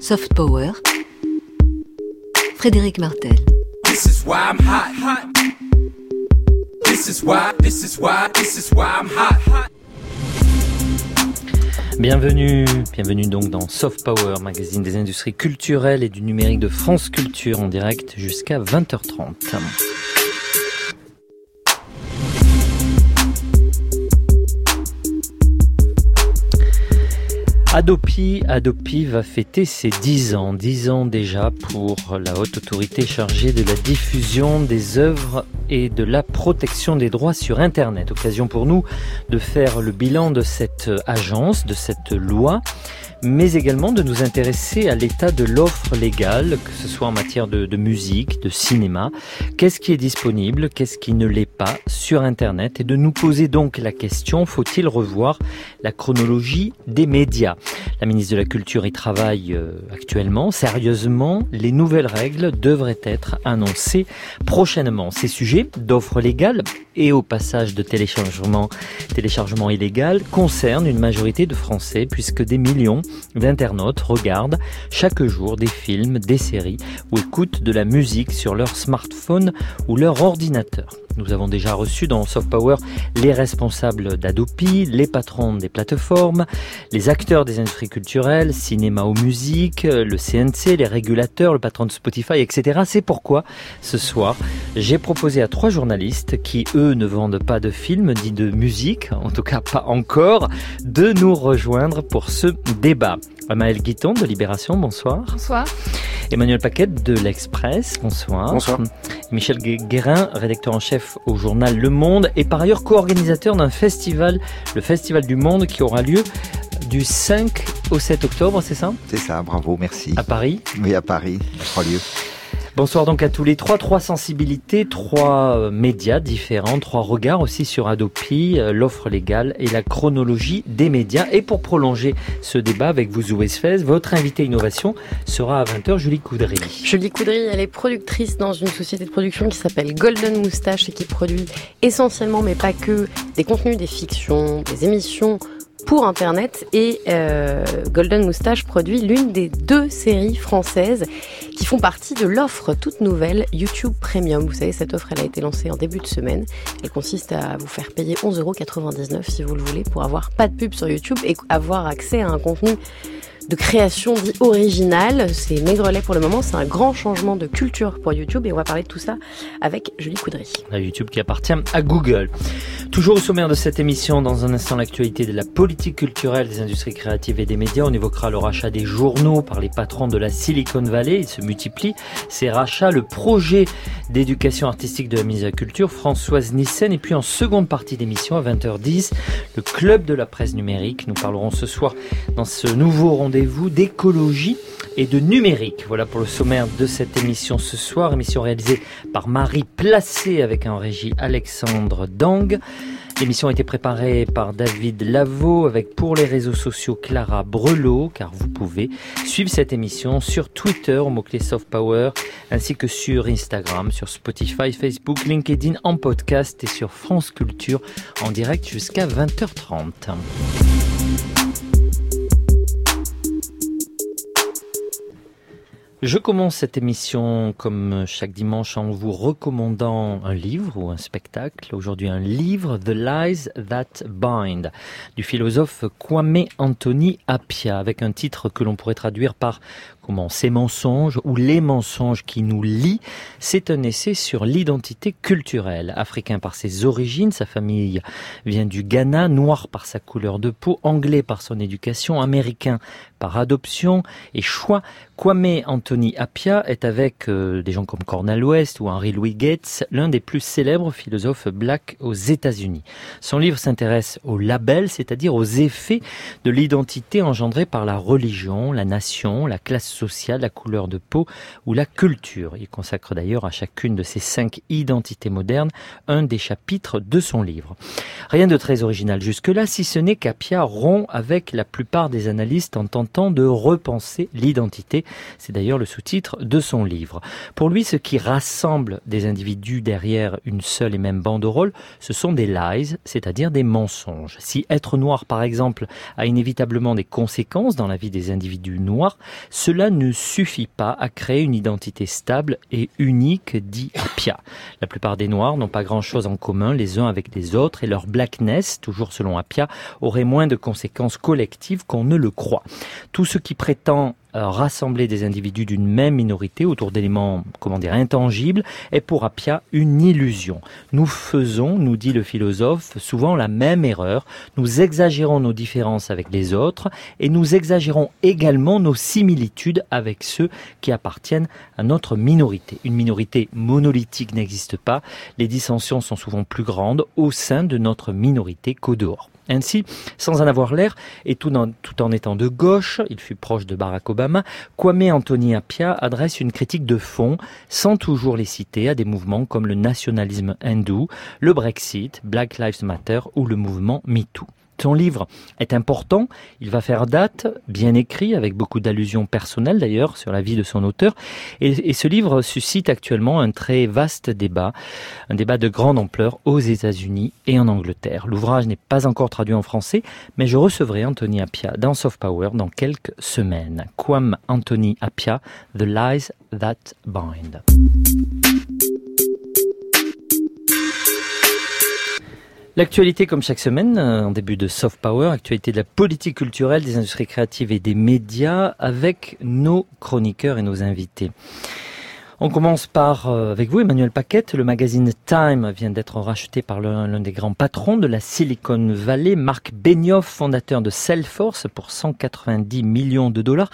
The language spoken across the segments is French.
Soft Power, Frédéric Martel. This is why I'm hot. This is why I'm hot. Bienvenue donc dans Soft Power, magazine des industries culturelles et du numérique de France Culture, en direct jusqu'à 20h30. Adopi va fêter ses 10 ans déjà pour la haute autorité chargée de la diffusion des œuvres et de la protection des droits sur Internet. Occasion pour nous de faire le bilan de cette agence, de cette loi, mais également de nous intéresser à l'état de l'offre légale, que ce soit en matière de musique, de cinéma. Qu'est-ce qui est disponible, qu'est-ce qui ne l'est pas sur Internet, et de nous poser donc la question, faut-il revoir la chronologie des médias ? La ministre de la Culture y travaille actuellement, sérieusement. Les nouvelles règles devraient être annoncées prochainement. Ces sujets d'offre légale et au passage de téléchargement illégal concernent une majorité de Français, puisque des millions d'internautes regardent chaque jour des films, des séries ou écoutent de la musique sur leur smartphone ou leur ordinateur. Nous avons déjà reçu dans Soft Power les responsables d'Adopi, les patrons des plateformes, les acteurs des industries culturelles, cinéma ou musique, le CNC, les régulateurs, le patron de Spotify, etc. C'est pourquoi, ce soir, j'ai proposé à 3 journalistes qui, eux, ne vendent pas de films ni de musique, en tout cas pas encore, de nous rejoindre pour ce débat. Maël Guiton de Libération, bonsoir. Bonsoir. Emmanuel Paquette de l'Express, bonsoir. Bonsoir. Michel Guérin, rédacteur en chef au journal Le Monde et par ailleurs co-organisateur d'un festival, le Festival du Monde, qui aura lieu du 5 au 7 octobre, c'est ça ? C'est ça, bravo, merci. À Paris ? Oui, à Paris, 3 lieux. Bonsoir donc à tous les 3 sensibilités, 3 médias différents, 3 regards aussi sur Adopi, l'offre légale et la chronologie des médias. Et pour prolonger ce débat avec vous, Zoé Sfez, votre invitée innovation sera à 20h, Julie Coudry. Julie Coudry, elle est productrice dans une société de production qui s'appelle Golden Moustache et qui produit essentiellement, mais pas que, des contenus, des fictions, des émissions pour Internet, et Golden Moustache produit l'une des 2 séries françaises qui font partie de l'offre toute nouvelle YouTube Premium. Vous savez, cette offre, elle a été lancée en début de semaine. Elle consiste à vous faire payer 11,99€ si vous le voulez, pour avoir pas de pub sur YouTube et avoir accès à un contenu de création dit originale. C'est maigrelet pour le moment, c'est un grand changement de culture pour YouTube, et on va parler de tout ça avec Julie Coudry. YouTube qui appartient à Google. Toujours au sommaire de cette émission, dans un instant, l'actualité de la politique culturelle, des industries créatives et des médias. On évoquera le rachat des journaux par les patrons de la Silicon Valley. Il se multiplie ces rachats, le projet d'éducation artistique de la ministre de la Culture, Françoise Nyssen. Et puis en seconde partie d'émission, à 20h10, le club de la presse numérique. Nous parlerons ce soir dans ce nouveau rendez-vous d'écologie et de numérique. Voilà pour le sommaire de cette émission ce soir. Émission réalisée par Marie Placé avec en régie Alexandre Dang. L'émission a été préparée par David Lavaux avec pour les réseaux sociaux Clara Brelot, car vous pouvez suivre cette émission sur Twitter au mot-clé Soft Power, ainsi que sur Instagram, sur Spotify, Facebook, LinkedIn en podcast et sur France Culture en direct jusqu'à 20h30. Je commence cette émission comme chaque dimanche en vous recommandant un livre ou un spectacle. Aujourd'hui un livre, The Lies That Bind, du philosophe Kwame Anthony Appiah, avec un titre que l'on pourrait traduire par Ces mensonges ou les mensonges qui nous lient. C'est un essai sur l'identité culturelle. Africain par ses origines, sa famille vient du Ghana, noir par sa couleur de peau, anglais par son éducation, américain par adoption et choix. Kwame Anthony Appiah est avec des gens comme Cornel West ou Henry Louis Gates, l'un des plus célèbres philosophes blacks aux États-Unis. Son livre s'intéresse aux labels, c'est-à-dire aux effets de l'identité engendrée par la religion, la nation, la classe sociale, la couleur de peau ou la culture. Il consacre d'ailleurs à chacune de ces 5 identités modernes un des chapitres de son livre. Rien de très original jusque-là, si ce n'est qu'Appiah rompt avec la plupart des analystes en tentant de repenser l'identité. C'est d'ailleurs le sous-titre de son livre. Pour lui, ce qui rassemble des individus derrière une seule et même banderole, ce sont des lies, c'est-à-dire des mensonges. Si être noir, par exemple, a inévitablement des conséquences dans la vie des individus noirs, cela cela ne suffit pas à créer une identité stable et unique, dit Appia. La plupart des Noirs n'ont pas grand-chose en commun les uns avec les autres et leur blackness, toujours selon Appia, aurait moins de conséquences collectives qu'on ne le croit. Tout ce qui prétend rassembler des individus d'une même minorité autour d'éléments, intangibles, est pour Appia une illusion. Nous faisons, nous dit le philosophe, souvent la même erreur. Nous exagérons nos différences avec les autres et nous exagérons également nos similitudes avec ceux qui appartiennent à notre minorité. Une minorité monolithique n'existe pas. Les dissensions sont souvent plus grandes au sein de notre minorité qu'au dehors. Ainsi, sans en avoir l'air, et tout en étant de gauche, il fut proche de Barack Obama, Kwame Anthony Appiah adresse une critique de fond, sans toujours les citer, à des mouvements comme le nationalisme hindou, le Brexit, Black Lives Matter ou le mouvement MeToo. Son livre est important, il va faire date, bien écrit, avec beaucoup d'allusions personnelles d'ailleurs sur la vie de son auteur. Et ce livre suscite actuellement un très vaste débat, un débat de grande ampleur aux États-Unis et en Angleterre. L'ouvrage n'est pas encore traduit en français, mais je recevrai Anthony Appiah dans Soft Power dans quelques semaines. Kwame Anthony Appiah, The Lies That Bind. L'actualité comme chaque semaine, en début de Soft Power, actualité de la politique culturelle, des industries créatives et des médias avec nos chroniqueurs et nos invités. On commence avec vous, Emmanuel Paquette. Le magazine Time vient d'être racheté par l'un des grands patrons de la Silicon Valley, Marc Benioff, fondateur de Salesforce, pour $190 millions.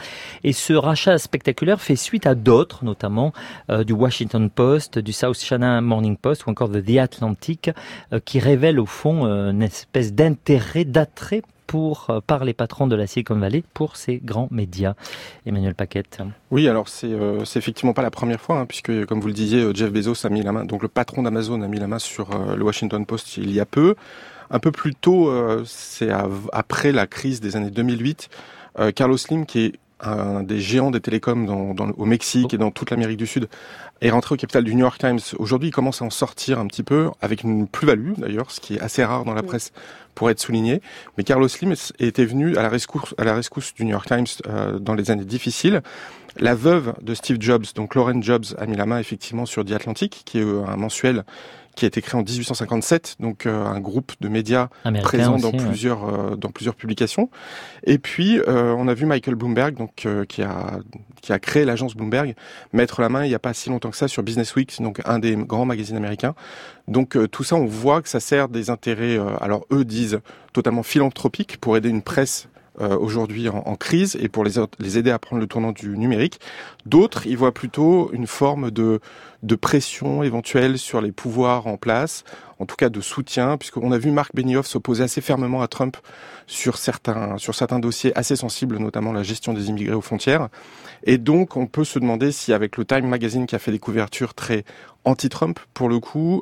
Et ce rachat spectaculaire fait suite à d'autres, notamment du Washington Post, du South China Morning Post ou encore de The Atlantic, qui révèlent au fond une espèce d'attrait par les patrons de la Silicon Valley pour ces grands médias. Emmanuel Paquette. Oui, alors c'est effectivement pas la première fois, puisque comme vous le disiez, Jeff Bezos a mis la main, donc le patron d'Amazon a mis la main sur le Washington Post il y a peu. Un peu plus tôt, c'est après la crise des années 2008, Carlos Slim, qui est un des géants des télécoms au Mexique et dans toute l'Amérique du Sud, est rentré au capital du New York Times. Aujourd'hui, il commence à en sortir un petit peu, avec une plus-value d'ailleurs, ce qui est assez rare dans la presse pour être souligné. Mais Carlos Slim était venu à la rescousse du New York Times dans les années difficiles. La veuve de Steve Jobs, donc Lauren Jobs, a mis la main effectivement sur The Atlantic, qui est un mensuel qui a été créé en 1857, donc un groupe de médias présent dans plusieurs publications. Et puis on a vu Michael Bloomberg, donc qui a créé l'agence Bloomberg, mettre la main il n'y a pas si longtemps que ça sur Business Week, donc un des grands magazines américains. Donc tout ça, on voit que ça sert des intérêts, alors eux disent totalement philanthropiques, pour aider une presse aujourd'hui en crise et pour les aider à prendre le tournant du numérique. D'autres, ils voient plutôt une forme de pression éventuelle sur les pouvoirs en place, en tout cas de soutien, puisqu'on a vu Marc Benioff s'opposer assez fermement à Trump sur certains dossiers assez sensibles, notamment la gestion des immigrés aux frontières. Et donc, on peut se demander si, avec le Time Magazine qui a fait des couvertures très anti-Trump, pour le coup,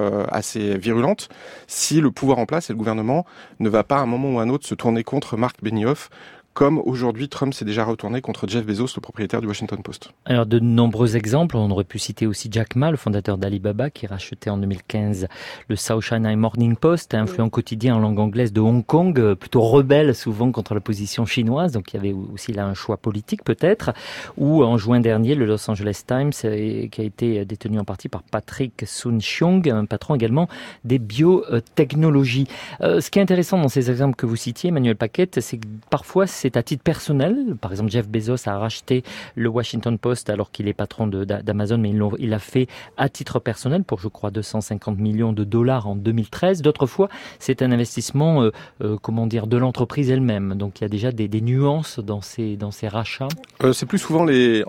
assez virulentes, si le pouvoir en place et le gouvernement ne va pas à un moment ou à un autre se tourner contre Marc Benioff, comme aujourd'hui Trump s'est déjà retourné contre Jeff Bezos, le propriétaire du Washington Post. Alors de nombreux exemples, on aurait pu citer aussi Jack Ma, le fondateur d'Alibaba, qui rachetait en 2015 le South China Morning Post, influent quotidien en langue anglaise de Hong Kong, plutôt rebelle souvent contre la position chinoise, donc il y avait aussi là un choix politique peut-être, ou en juin dernier le Los Angeles Times, qui a été détenu en partie par Patrick Soon-Shiong, un patron également des biotechnologies. Ce qui est intéressant dans ces exemples que vous citiez, Emmanuel Paquette, c'est que parfois c'est à titre personnel. Par exemple, Jeff Bezos a racheté le Washington Post alors qu'il est patron d'Amazon, mais il l'a fait à titre personnel pour, je crois, $250 millions en 2013. D'autres fois, c'est un investissement, de l'entreprise elle-même. Donc, il y a déjà des nuances dans ces rachats. C'est plus souvent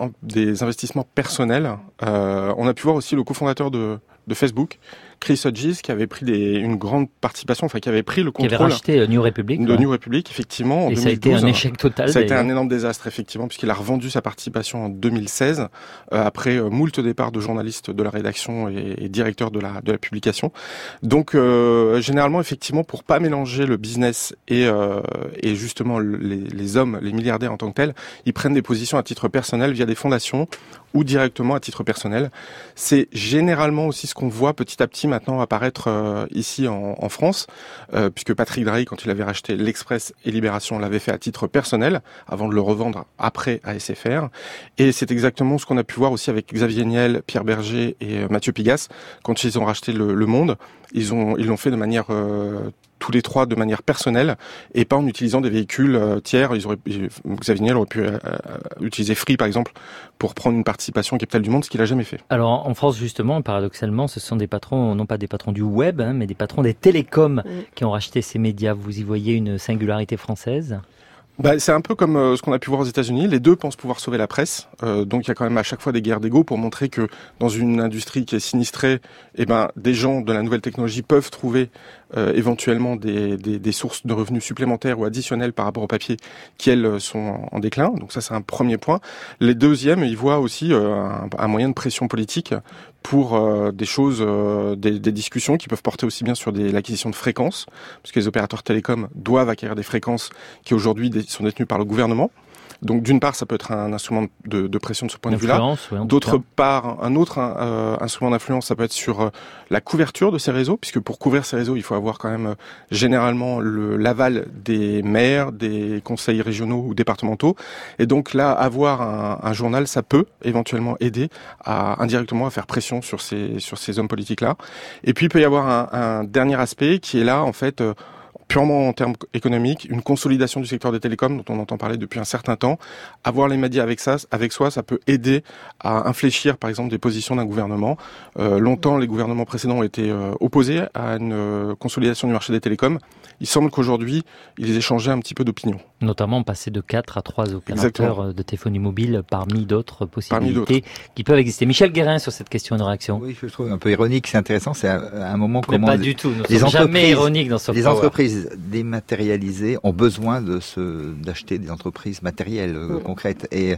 des investissements personnels. On a pu voir aussi le cofondateur de Facebook, Chris Hodges, qui avait pris une grande participation, qui avait pris le contrôle. Qui avait racheté New Republic. New Republic, effectivement, en 2012. Et ça a été un échec total. Ça a été un énorme désastre, effectivement, puisqu'il a revendu sa participation en 2016, après moult départs de journalistes de la rédaction et directeurs de la publication. Donc, généralement, effectivement, pour pas mélanger le business et justement les hommes, les milliardaires en tant que tels, ils prennent des positions à titre personnel via des fondations ou directement à titre personnel. C'est généralement aussi ce qu'on voit petit à petit maintenant apparaître ici en France, puisque Patrick Drahi, quand il avait racheté l'Express et Libération, l'avait fait à titre personnel, avant de le revendre après à SFR. Et c'est exactement ce qu'on a pu voir aussi avec Xavier Niel, Pierre Berger et Mathieu Pigasse, quand ils ont racheté le Monde. Ils l'ont fait de manière tous les trois de manière personnelle et pas en utilisant des véhicules tiers. Xavier Niel aurait pu utiliser Free par exemple pour prendre une participation au capital du Monde, ce qu'il a jamais fait. Alors en France justement, paradoxalement, ce sont des patrons, non pas des patrons du web, mais des patrons des télécoms qui ont racheté ces médias. Vous y voyez une singularité française ? C'est un peu comme ce qu'on a pu voir aux États-Unis. Les deux pensent pouvoir sauver la presse. Donc il y a quand même à chaque fois des guerres d'ego pour montrer que dans une industrie qui est sinistrée, des gens de la nouvelle technologie peuvent trouver éventuellement des sources de revenus supplémentaires ou additionnelles par rapport au papier qui, elles, sont en déclin. Donc ça, c'est un premier point. Les deuxièmes, ils voient aussi un moyen de pression politique pour des choses, des discussions qui peuvent porter aussi bien sur l'acquisition de fréquences, parce que les opérateurs télécoms doivent acquérir des fréquences qui aujourd'hui sont détenues par le gouvernement. Donc d'une part, ça peut être un instrument de pression de ce point de vue-là. D'autre part, un autre instrument d'influence, ça peut être sur la couverture de ces réseaux, puisque pour couvrir ces réseaux, il faut avoir quand même généralement l'aval des maires, des conseils régionaux ou départementaux. Et donc là, avoir un journal, ça peut éventuellement aider indirectement à faire pression sur ces hommes politiques-là. Et puis il peut y avoir un dernier aspect qui est là, en fait, purement en termes économiques, une consolidation du secteur des télécoms dont on entend parler depuis un certain temps. Avoir les médias avec soi, ça peut aider à infléchir, par exemple, des positions d'un gouvernement. Longtemps, les gouvernements précédents ont été opposés à une consolidation du marché des télécoms. Il semble qu'aujourd'hui, ils aient changé un petit peu d'opinion. Notamment passer de 4 à 3 opérateurs de téléphonie mobile parmi d'autres possibilités qui peuvent exister. Michel Guérin sur cette question de réaction. Oui, je trouve un peu ironique, c'est intéressant, c'est à un moment comment... Mais pas du tout, nous ne sommes jamais ironiques dans ce Les entreprises dématérialisées ont besoin d'acheter des entreprises matérielles concrètes. Et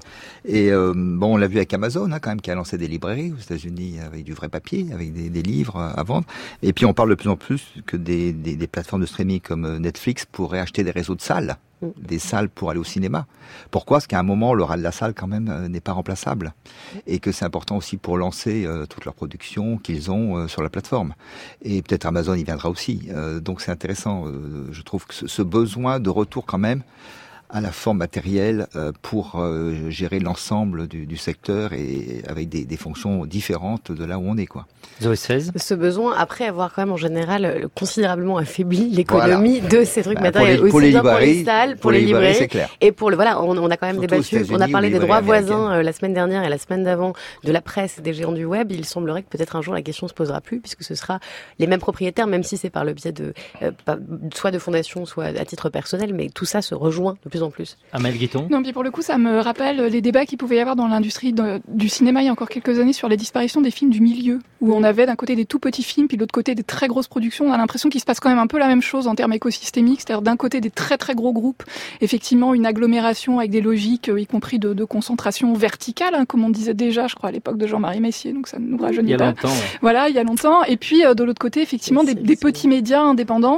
on l'a vu avec Amazon, quand même, qui a lancé des librairies aux États-Unis avec du vrai papier, avec des livres à vendre. Et puis on parle de plus en plus que des plateformes de streaming comme Netflix pourraient acheter des réseaux de salles, des salles pour aller au cinéma. Pourquoi ? Parce qu'à un moment, le ras de la salle, quand même, n'est pas remplaçable. Et que c'est important aussi pour lancer toute leur production qu'ils ont sur la plateforme. Et peut-être Amazon y viendra aussi. Donc c'est intéressant. Je trouve que ce besoin de retour quand même à la forme matérielle pour gérer l'ensemble du secteur et avec des fonctions différentes de là où on est, quoi. Zoé Sfez. Ce besoin, après avoir quand même en général considérablement affaibli l'économie de ces trucs matériels, pour les librairies, pour les salles, pour les librairies, c'est clair. Et pour on a quand même débattu, on a parlé des droits voisins la semaine dernière et la semaine d'avant de la presse et des géants du web. Il semblerait que peut-être un jour la question se posera plus, puisque ce sera les mêmes propriétaires, même si c'est par le biais de soit de fondations, soit à titre personnel, mais tout ça se rejoint de plus en plus. Amel Guiton. Non, puis pour le coup, ça me rappelle les débats qu'il pouvait y avoir dans l'industrie du cinéma il y a encore quelques années sur les disparitions des films du milieu, où on avait d'un côté des tout petits films, puis de l'autre côté des très grosses productions. On a l'impression qu'il se passe quand même un peu la même chose en termes écosystémiques, c'est-à-dire d'un côté des très très gros groupes, effectivement une agglomération avec des logiques, y compris de concentration verticale, comme on disait déjà, je crois, à l'époque de Jean-Marie Messier, donc ça ne nous rajeunit pas. Longtemps, ouais. Voilà, il y a longtemps. Et puis de l'autre côté, effectivement, des petits médias indépendants,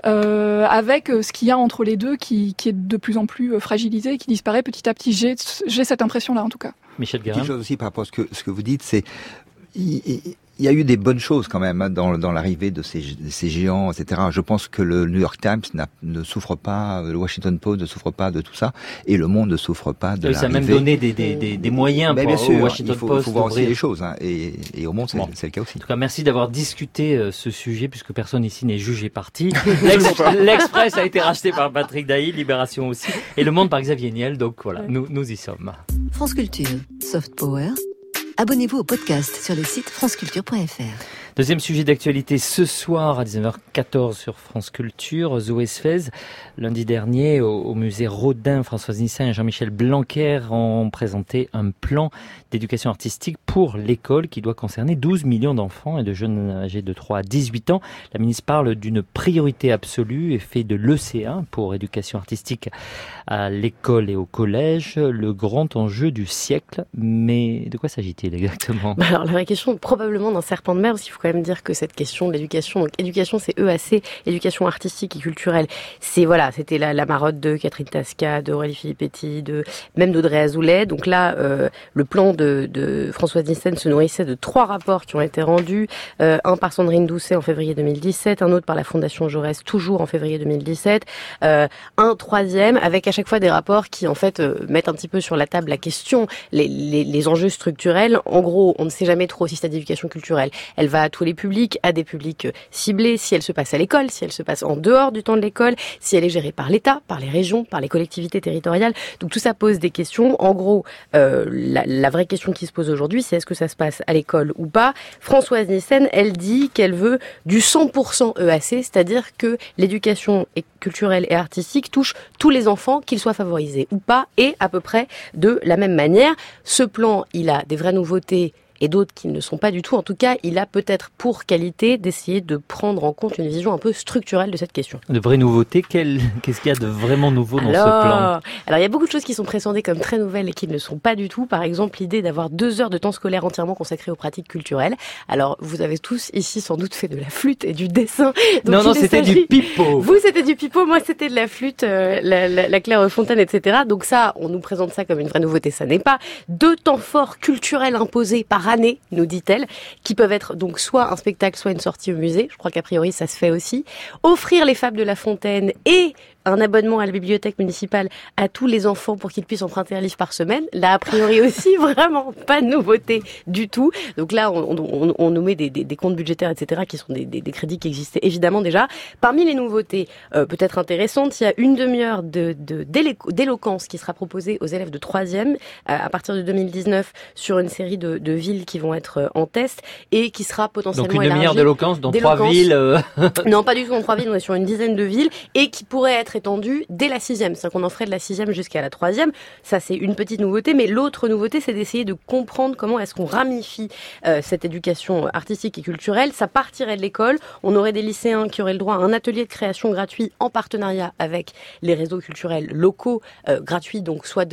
avec ce qu'il y a entre les deux qui est de plus en plus fragilisé, qui disparaît petit à petit. J'ai cette impression-là, en tout cas. Michel Guérin. Quelque chose aussi par rapport à ce que vous dites, c'est il y a eu des bonnes choses quand même dans l'arrivée de ces géants, etc. Je pense que le New York Times ne souffre pas, le Washington Post ne souffre pas de tout ça, et le Monde ne souffre pas de l'arrivée. Ça a même donné des moyens pour bien sûr, au Washington Post. Il faut voir aussi les choses, et au Monde, c'est le cas aussi. En tout cas, merci d'avoir discuté ce sujet, puisque personne ici n'est jugé parti. L'Express a été racheté par Patrick Drahi, Libération aussi, et Le Monde par Xavier Niel, donc voilà, nous y sommes. France Culture, Soft Power. Abonnez-vous au podcast sur le site franceculture.fr. Deuxième sujet d'actualité ce soir à 19h14 sur France Culture. Zoé Sfez, lundi dernier au musée Rodin, Françoise Nissin et Jean-Michel Blanquer ont présenté un plan d'éducation artistique pour l'école qui doit concerner 12 millions d'enfants et de jeunes âgés de 3 à 18 ans. La ministre parle d'une priorité absolue et fait de l'ECA pour éducation artistique à l'école et au collège le grand enjeu du siècle. Mais de quoi s'agit-il exactement ? Alors la vraie question, probablement d'un serpent de mer, parce qu'il faut quand même dire que cette question de l'éducation, donc éducation c'est EAC, éducation artistique et culturelle, c'était la marotte de Catherine Tasca, d'Aurélie Filippetti, même d'Audrey Azoulay. Donc là, le plan de Françoise Nyssen se nourrissait de 3 rapports qui ont été rendus, un par Sandrine Doucet en février 2017, un autre par la Fondation Jaurès toujours en février 2017, un troisième avec à chaque fois des rapports qui en fait mettent un petit peu sur la table la question, les enjeux structurels. En gros, on ne sait jamais trop si cette éducation culturelle, elle va à tous les publics, à des publics ciblés, si elle se passe à l'école, si elle se passe en dehors du temps de l'école, si elle est gérée par l'État, par les régions, par les collectivités territoriales. Donc tout ça pose des questions. En gros, la vraie question qui se pose aujourd'hui, c'est est-ce que ça se passe à l'école ou pas. Françoise Nyssen, elle dit qu'elle veut du 100% EAC, c'est-à-dire que l'éducation culturelle et artistique touche tous les enfants, qu'ils soient favorisés ou pas, et à peu près de la même manière. Ce plan, il a des vraies nouveautés et d'autres qui ne sont pas du tout. En tout cas, il a peut-être pour qualité d'essayer de prendre en compte une vision un peu structurelle de cette question. De vraies nouveautés, qu'est-ce qu'il y a de vraiment nouveau dans ce plan ? Alors, il y a beaucoup de choses qui sont présentées comme très nouvelles et qui ne le sont pas du tout. Par exemple, l'idée d'avoir 2 heures de temps scolaire entièrement consacrées aux pratiques culturelles. Alors, vous avez tous ici sans doute fait de la flûte et du dessin. Donc non, c'était du pipeau. Vous, c'était du pipeau. Moi, c'était de la flûte, la Clairefontaine, etc. Donc ça, on nous présente ça comme une vraie nouveauté. Ça n'est pas 2 temps forts culturels imposés par année, nous dit-elle, qui peuvent être donc soit un spectacle, soit une sortie au musée. Je crois qu'a priori, ça se fait aussi. Offrir les Fables de La Fontaine et un abonnement à la bibliothèque municipale à tous les enfants pour qu'ils puissent emprunter un livre par semaine. Là, a priori aussi, vraiment pas de nouveauté du tout. Donc là, on nous met des comptes budgétaires, etc., qui sont des crédits qui existaient évidemment déjà. Parmi les nouveautés, peut-être intéressantes, il y a une demi-heure d'éloquence qui sera proposée aux élèves de 3e à partir de 2019 sur une série de villes qui vont être en test et qui sera potentiellement élargie. Donc une demi-heure d'éloquence dans 3 villes Non, pas du tout dans 3 villes, on est sur une dizaine de villes et qui pourrait être étendue dès la 6e. C'est-à-dire qu'on en ferait de la 6e jusqu'à la 3e. Ça, c'est une petite nouveauté, mais l'autre nouveauté, c'est d'essayer de comprendre comment est-ce qu'on ramifie cette éducation artistique et culturelle. Ça partirait de l'école. On aurait des lycéens qui auraient le droit à un atelier de création gratuit en partenariat avec les réseaux culturels locaux, gratuits, donc soit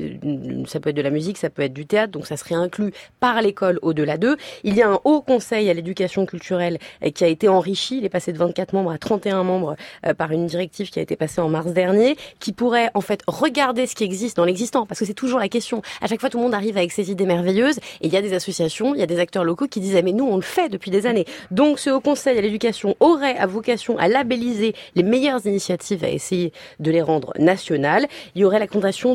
ça peut être de la musique, ça peut être du théâtre, donc ça serait inclus par l'école au-delà d'eux. Il y a un haut conseil à l'éducation culturelle qui a été enrichi. Il est passé de 24 membres à 31 membres par une directive qui a été passée en mars dernier, qui pourrait en fait regarder ce qui existe dans l'existant, parce que c'est toujours la question. À chaque fois, tout le monde arrive avec ses idées merveilleuses, et il y a des associations, il y a des acteurs locaux qui disent « mais nous, on le fait depuis des années ». Donc, ce Haut Conseil à l'éducation aurait à vocation à labelliser les meilleures initiatives, à essayer de les rendre nationales. Il y aurait la création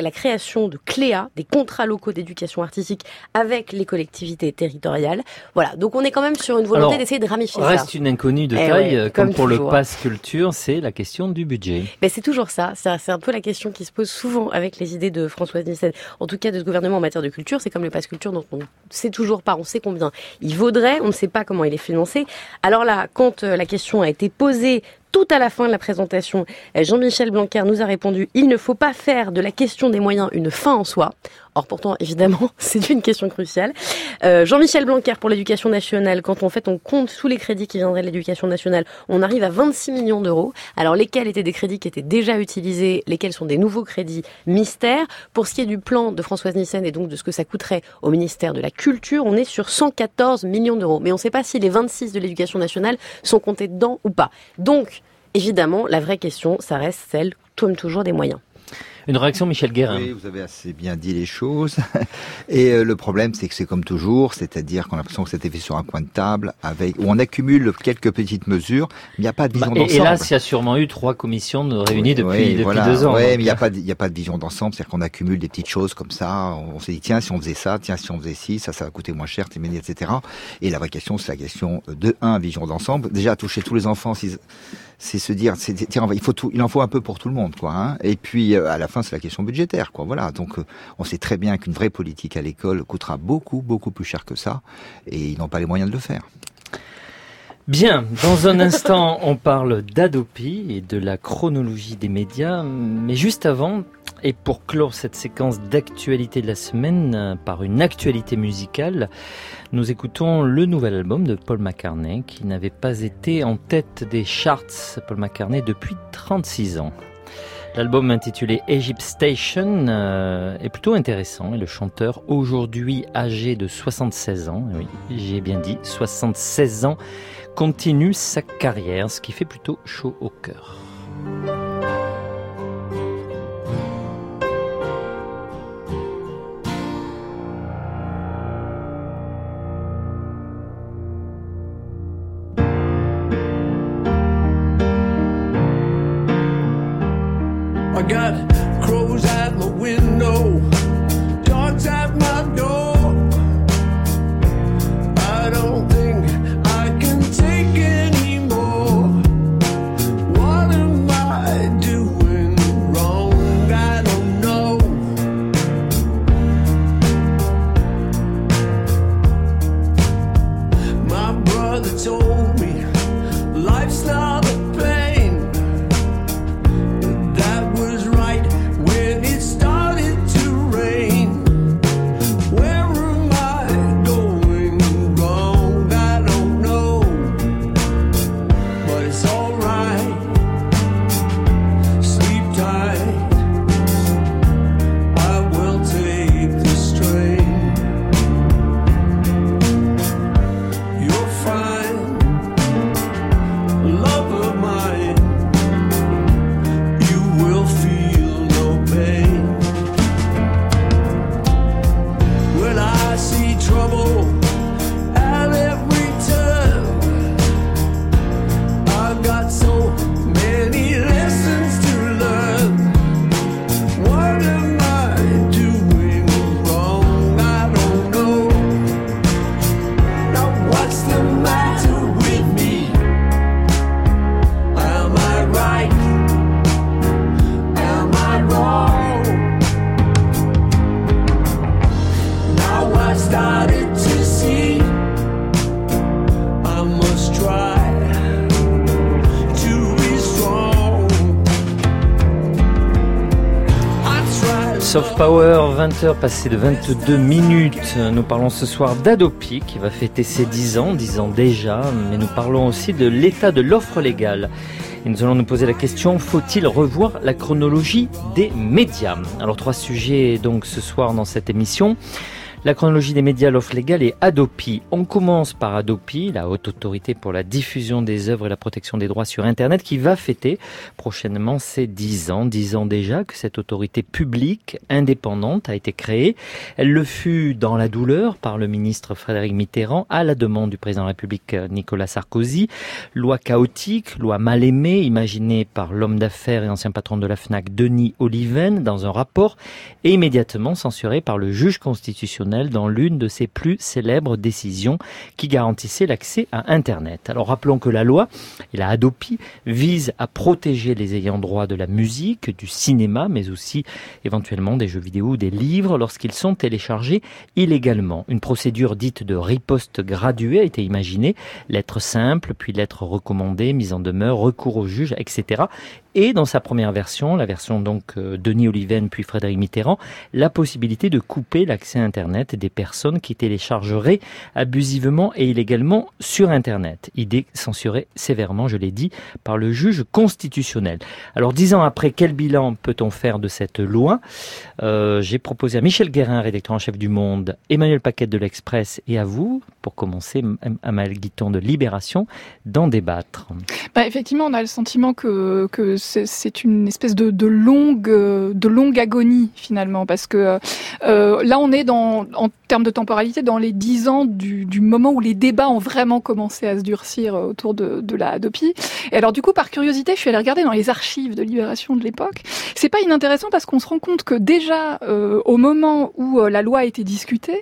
de CLEA, des contrats locaux d'éducation artistique, avec les collectivités territoriales. Voilà, donc on est quand même sur une volonté d'essayer de ramifier ça. Reste une inconnue de taille, comme pour toujours. Le Pass Culture, c'est la question du budget. Ben c'est toujours ça. C'est un peu la question qui se pose souvent avec les idées de Françoise Nyssen. En tout cas, de ce gouvernement en matière de culture, c'est comme le Pass Culture dont on ne sait toujours pas, on sait combien il vaudrait, on ne sait pas comment il est financé. Alors là, quand la question a été posée tout à la fin de la présentation, Jean-Michel Blanquer nous a répondu « Il ne faut pas faire de la question des moyens une fin en soi ». Or pourtant, évidemment, c'est une question cruciale. Jean-Michel Blanquer pour l'éducation nationale, quand on compte tous les crédits qui viendraient de l'éducation nationale, on arrive à 26 millions d'euros. Alors lesquels étaient des crédits qui étaient déjà utilisés, lesquels sont des nouveaux crédits mystères. Pour ce qui est du plan de Françoise Nyssen et donc de ce que ça coûterait au ministère de la Culture, on est sur 114 millions d'euros. Mais on ne sait pas si les 26 de l'éducation nationale sont comptés dedans ou pas. Donc, évidemment, la vraie question, ça reste celle, comme toujours, des moyens. Une réaction, Michel Guérin. Oui, vous avez assez bien dit les choses. Et le problème, c'est que c'est comme toujours, c'est-à-dire qu'on a l'impression que c'était fait sur un coin de table, où on accumule quelques petites mesures, mais il n'y a pas de vision d'ensemble. Et là, il y a sûrement eu 3 commissions réunies depuis 2 ans. Oui, mais il n'y a pas de vision d'ensemble, c'est-à-dire qu'on accumule des petites choses comme ça. On s'est dit, tiens, si on faisait ça, tiens, si on faisait ci, ça va coûter moins cher, etc. Et la vraie question, c'est la question de vision d'ensemble. Déjà, toucher tous les enfants, c'est se dire, tiens, il en faut un peu pour tout le monde, quoi. Hein. Et puis à la fin, c'est la question budgétaire, quoi. Voilà. Donc, on sait très bien qu'une vraie politique à l'école coûtera beaucoup, beaucoup plus cher que ça, et ils n'ont pas les moyens de le faire. Bien, dans un instant, on parle d'Adopi et de la chronologie des médias, mais juste avant, et pour clore cette séquence d'actualité de la semaine par une actualité musicale, nous écoutons le nouvel album de Paul McCartney qui n'avait pas été en tête des charts, Paul McCartney, depuis 36 ans. L'album intitulé Egypt Station est plutôt intéressant et le chanteur, aujourd'hui âgé de 76 ans, oui, j'ai bien dit 76 ans, continue sa carrière, ce qui fait plutôt chaud au cœur. I got crows at my window, dogs at my door. I don't think I can take any more. What am I doing wrong? I don't know. My brother told me life's not a pain. Soft Power, 20h passées de 22 minutes. Nous parlons ce soir d'Adopi qui va fêter ses 10 ans déjà, mais nous parlons aussi de l'état de l'offre légale. Et nous allons nous poser la question, faut-il revoir la chronologie des médias ? Alors 3 sujets donc ce soir dans cette émission. La chronologie des médias, l'offre légale et Adopi. On commence par Adopi, la haute autorité pour la diffusion des œuvres et la protection des droits sur Internet, qui va fêter prochainement ses 10 ans. 10 ans déjà que cette autorité publique, indépendante, a été créée. Elle le fut dans la douleur par le ministre Frédéric Mitterrand, à la demande du président de la République Nicolas Sarkozy. Loi chaotique, loi mal aimée, imaginée par l'homme d'affaires et ancien patron de la FNAC, Denis Oliven, dans un rapport, et immédiatement censurée par le juge constitutionnel dans l'une de ses plus célèbres décisions qui garantissait l'accès à Internet. Alors rappelons que la loi, et la Adopi, vise à protéger les ayants droit de la musique, du cinéma, mais aussi éventuellement des jeux vidéo ou des livres lorsqu'ils sont téléchargés illégalement. Une procédure dite de riposte graduée a été imaginée, lettre simple, puis lettre recommandée, mise en demeure, recours au juge, etc. Et dans sa première version, la version donc Denis Oliven puis Frédéric Mitterrand, la possibilité de couper l'accès à Internet des personnes qui téléchargeraient abusivement et illégalement sur Internet. Idée censurée sévèrement, je l'ai dit, par le juge constitutionnel. Alors 10 ans après, quel bilan peut-on faire de cette loi ? J'ai proposé à Michel Guérin, rédacteur en chef du Monde, Emmanuel Paquette de l'Express et à vous, pour commencer, Amal Guiton de Libération, d'en débattre. Effectivement, on a le sentiment que c'est une espèce de longue agonie finalement, parce que là on est en termes de temporalité dans les 10 ans du moment où les débats ont vraiment commencé à se durcir autour de la Adopi. Et alors du coup, par curiosité, je suis allée regarder dans les archives de Libération de l'époque. C'est pas inintéressant parce qu'on se rend compte que déjà au moment où la loi a été discutée,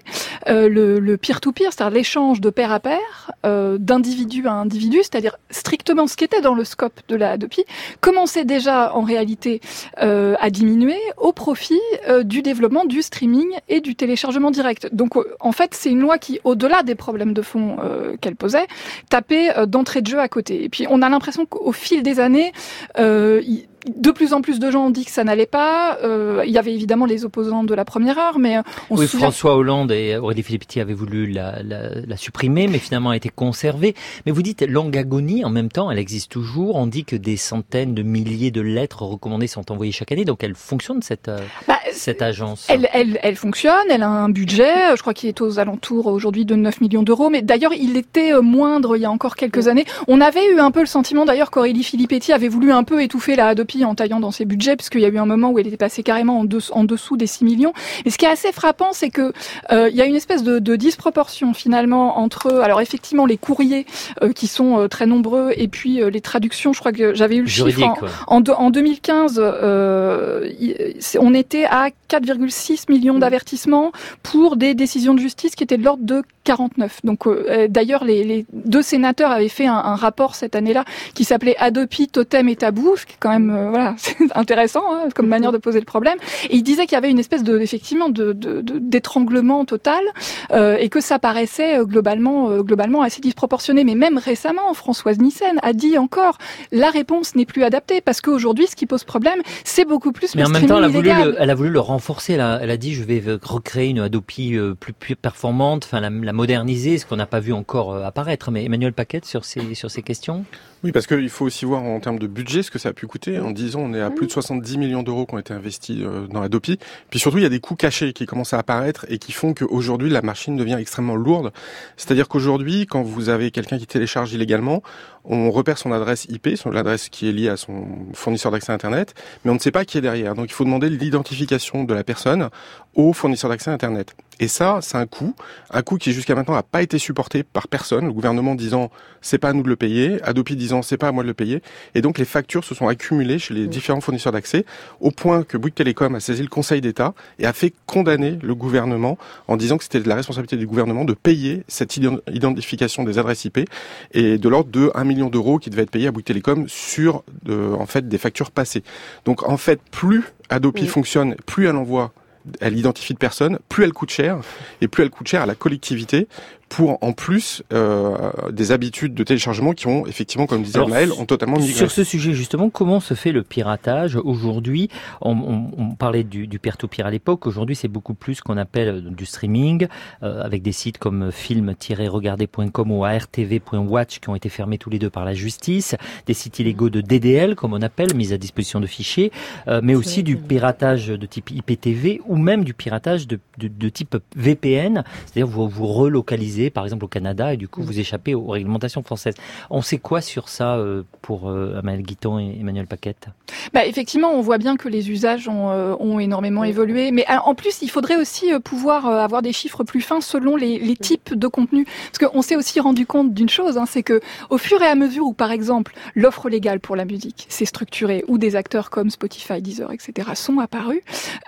le peer-to-peer, c'est-à-dire l'échange de pair à pair, d'individu à individu, c'est-à-dire strictement ce qui était dans le scope de la Adopi, commençait déjà en réalité à diminuer au profit du développement du streaming et du téléchargement direct. Donc en fait, c'est une loi qui, au-delà des problèmes de fond qu'elle posait, tapait d'entrée de jeu à côté. Et puis on a l'impression qu'au fil des années, de plus en plus de gens ont dit que ça n'allait pas. Il y avait évidemment les opposants de la première heure, mais on se souvient... François Hollande et Aurélie Filippetti avaient voulu la supprimer, mais finalement a été conservée. Mais vous dites longue agonie, en même temps, elle existe toujours. On dit que des centaines de milliers de lettres recommandées sont envoyées chaque année, donc elle fonctionne cette agence. Elle fonctionne, elle a un budget, je crois qu'il est aux alentours aujourd'hui de 9 millions d'euros, mais d'ailleurs il était moindre il y a encore quelques années. On avait eu un peu le sentiment d'ailleurs qu'Aurélie Filippetti avait voulu un peu étouffer la Hadopi en taillant dans ses budgets, puisqu'il y a eu un moment où elle était passée carrément en dessous des 6 millions. Et ce qui est assez frappant, c'est que il y a une espèce de disproportion finalement entre, alors effectivement les courriers qui sont très nombreux, et puis les traductions. Je crois que j'avais eu le chiffre en 2015, on était à 4,6 millions d'avertissements pour des décisions de justice qui étaient de l'ordre de 49. Donc d'ailleurs les deux sénateurs avaient fait un rapport cette année-là qui s'appelait Hadopi, Totem et Tabou, ce qui est quand même voilà, c'est intéressant comme manière de poser le problème. Et il disait qu'il y avait une espèce d'étranglement total et que ça paraissait globalement assez disproportionné. Mais même récemment, Françoise Nyssen a dit encore la réponse n'est plus adaptée parce qu'aujourd'hui, ce qui pose problème, c'est beaucoup plus le streaming illégal. Elle a voulu le renforcer. Elle a dit je vais recréer une Hadopi plus performante, enfin la moderniser, ce qu'on n'a pas vu encore apparaître. Mais Emmanuel Paquette sur ces questions. Oui, parce qu'il faut aussi voir en termes de budget ce que ça a pu coûter. En 10 ans, on est à plus de 70 millions d'euros qui ont été investis dans Hadopi. Puis surtout, il y a des coûts cachés qui commencent à apparaître et qui font qu'aujourd'hui, la machine devient extrêmement lourde. C'est-à-dire qu'aujourd'hui, quand vous avez quelqu'un qui télécharge illégalement, on repère son adresse IP, l'adresse qui est liée à son fournisseur d'accès Internet, mais on ne sait pas qui est derrière. Donc il faut demander l'identification de la personne au fournisseur d'accès Internet. Et ça, c'est un coût qui jusqu'à maintenant n'a pas été supporté par personne. Le gouvernement disant c'est pas à nous de le payer, Hadopi disant c'est pas à moi de le payer. Et donc les factures se sont accumulées chez les différents fournisseurs d'accès au point que Bouygues Telecom a saisi le Conseil d'État et a fait condamner le gouvernement en disant que c'était de la responsabilité du gouvernement de payer cette identification des adresses IP et de l'ordre de 1 million d'euros qui devait être payé à Bouygues Telecom sur en fait des factures passées. Donc en fait, plus Hadopi fonctionne, plus elle identifie de personnes, plus elle coûte cher, et plus elle coûte cher à la collectivité pour en plus des habitudes de téléchargement qui ont effectivement, comme disait Maël, ont totalement migré. Sur ce sujet justement, comment se fait le piratage aujourd'hui? On parlait du peer-to-peer à l'époque. Aujourd'hui, c'est beaucoup plus ce qu'on appelle du streaming, avec des sites comme film-regarder.com ou artv.watch qui ont été fermés tous les deux par la justice, des sites illégaux de DDL, comme on appelle, mise à disposition de fichiers, mais aussi du piratage de type IPTV ou même du piratage de type VPN, c'est-à-dire vous relocalisez par exemple au Canada et du coup vous échappez aux réglementations françaises. On sait quoi sur ça pour Amael Guiton et Emmanuel Paquette? Effectivement, on voit bien que les usages ont énormément évolué, mais en plus il faudrait aussi pouvoir avoir des chiffres plus fins selon les types de contenus, parce qu'on s'est aussi rendu compte d'une chose, c'est que au fur et à mesure où par exemple l'offre légale pour la musique s'est structurée, où des acteurs comme Spotify, Deezer, etc. sont apparus,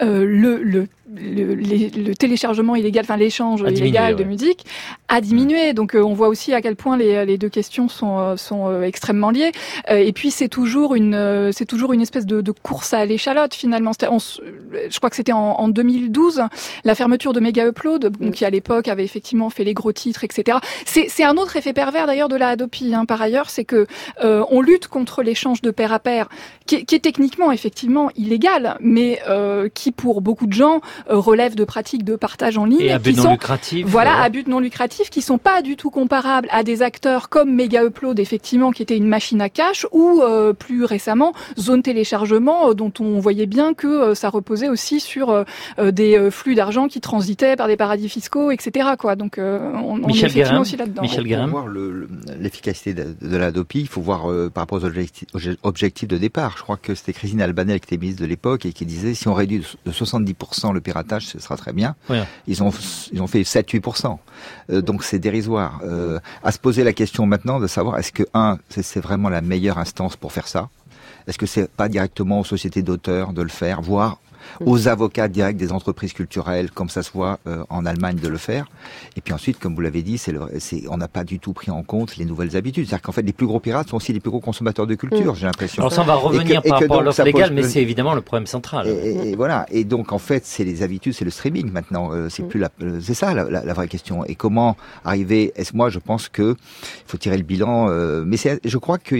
le téléchargement illégal, enfin l'échange illégal de musique a diminué. Donc on voit aussi à quel point les deux questions sont extrêmement liées. Et puis c'est toujours une espèce de course à l'échalote finalement. Je crois que c'était en 2012 la fermeture de Mega Upload, qui à l'époque avait effectivement fait les gros titres, etc. C'est un autre effet pervers d'ailleurs de la Hadopi. Par ailleurs, c'est que on lutte contre l'échange de pair à pair, qui est techniquement effectivement illégal, mais qui pour beaucoup de gens relève de pratiques de partage en ligne et à but non lucratif. Voilà, à but non lucratif, qui sont pas du tout comparables à des acteurs comme Mega Upload, effectivement, qui était une machine à cash, ou plus récemment Zone Téléchargement, dont on voyait bien que ça reposait aussi sur des flux d'argent qui transitaient par des paradis fiscaux, etc. Donc on est effectivement aussi là-dedans. Michel Guérin. Pour voir l'efficacité de la Hadopi, il faut voir par rapport aux objectifs de départ. Je crois que c'était Christine Albanel qui était ministre de l'époque et qui disait si on réduit de 70% le piratage, ce sera très bien. Oui. Ils ont fait 7-8%. Donc c'est dérisoire. À se poser la question maintenant de savoir est-ce que c'est vraiment la meilleure instance pour faire ça? Est-ce que c'est pas directement aux sociétés d'auteurs de le faire, voire aux avocats directs des entreprises culturelles, comme ça se voit en Allemagne de le faire. Et puis ensuite, comme vous l'avez dit, on n'a pas du tout pris en compte les nouvelles habitudes. C'est-à-dire qu'en fait, les plus gros pirates sont aussi les plus gros consommateurs de culture, j'ai l'impression. Alors ça, on va revenir par rapport à l'offre légale, mais c'est évidemment le problème central. Et voilà. Et donc, en fait, c'est les habitudes, c'est le streaming maintenant. C'est plus c'est ça la vraie question. Et comment arriver? Moi, je pense que il faut tirer le bilan. Mais je crois que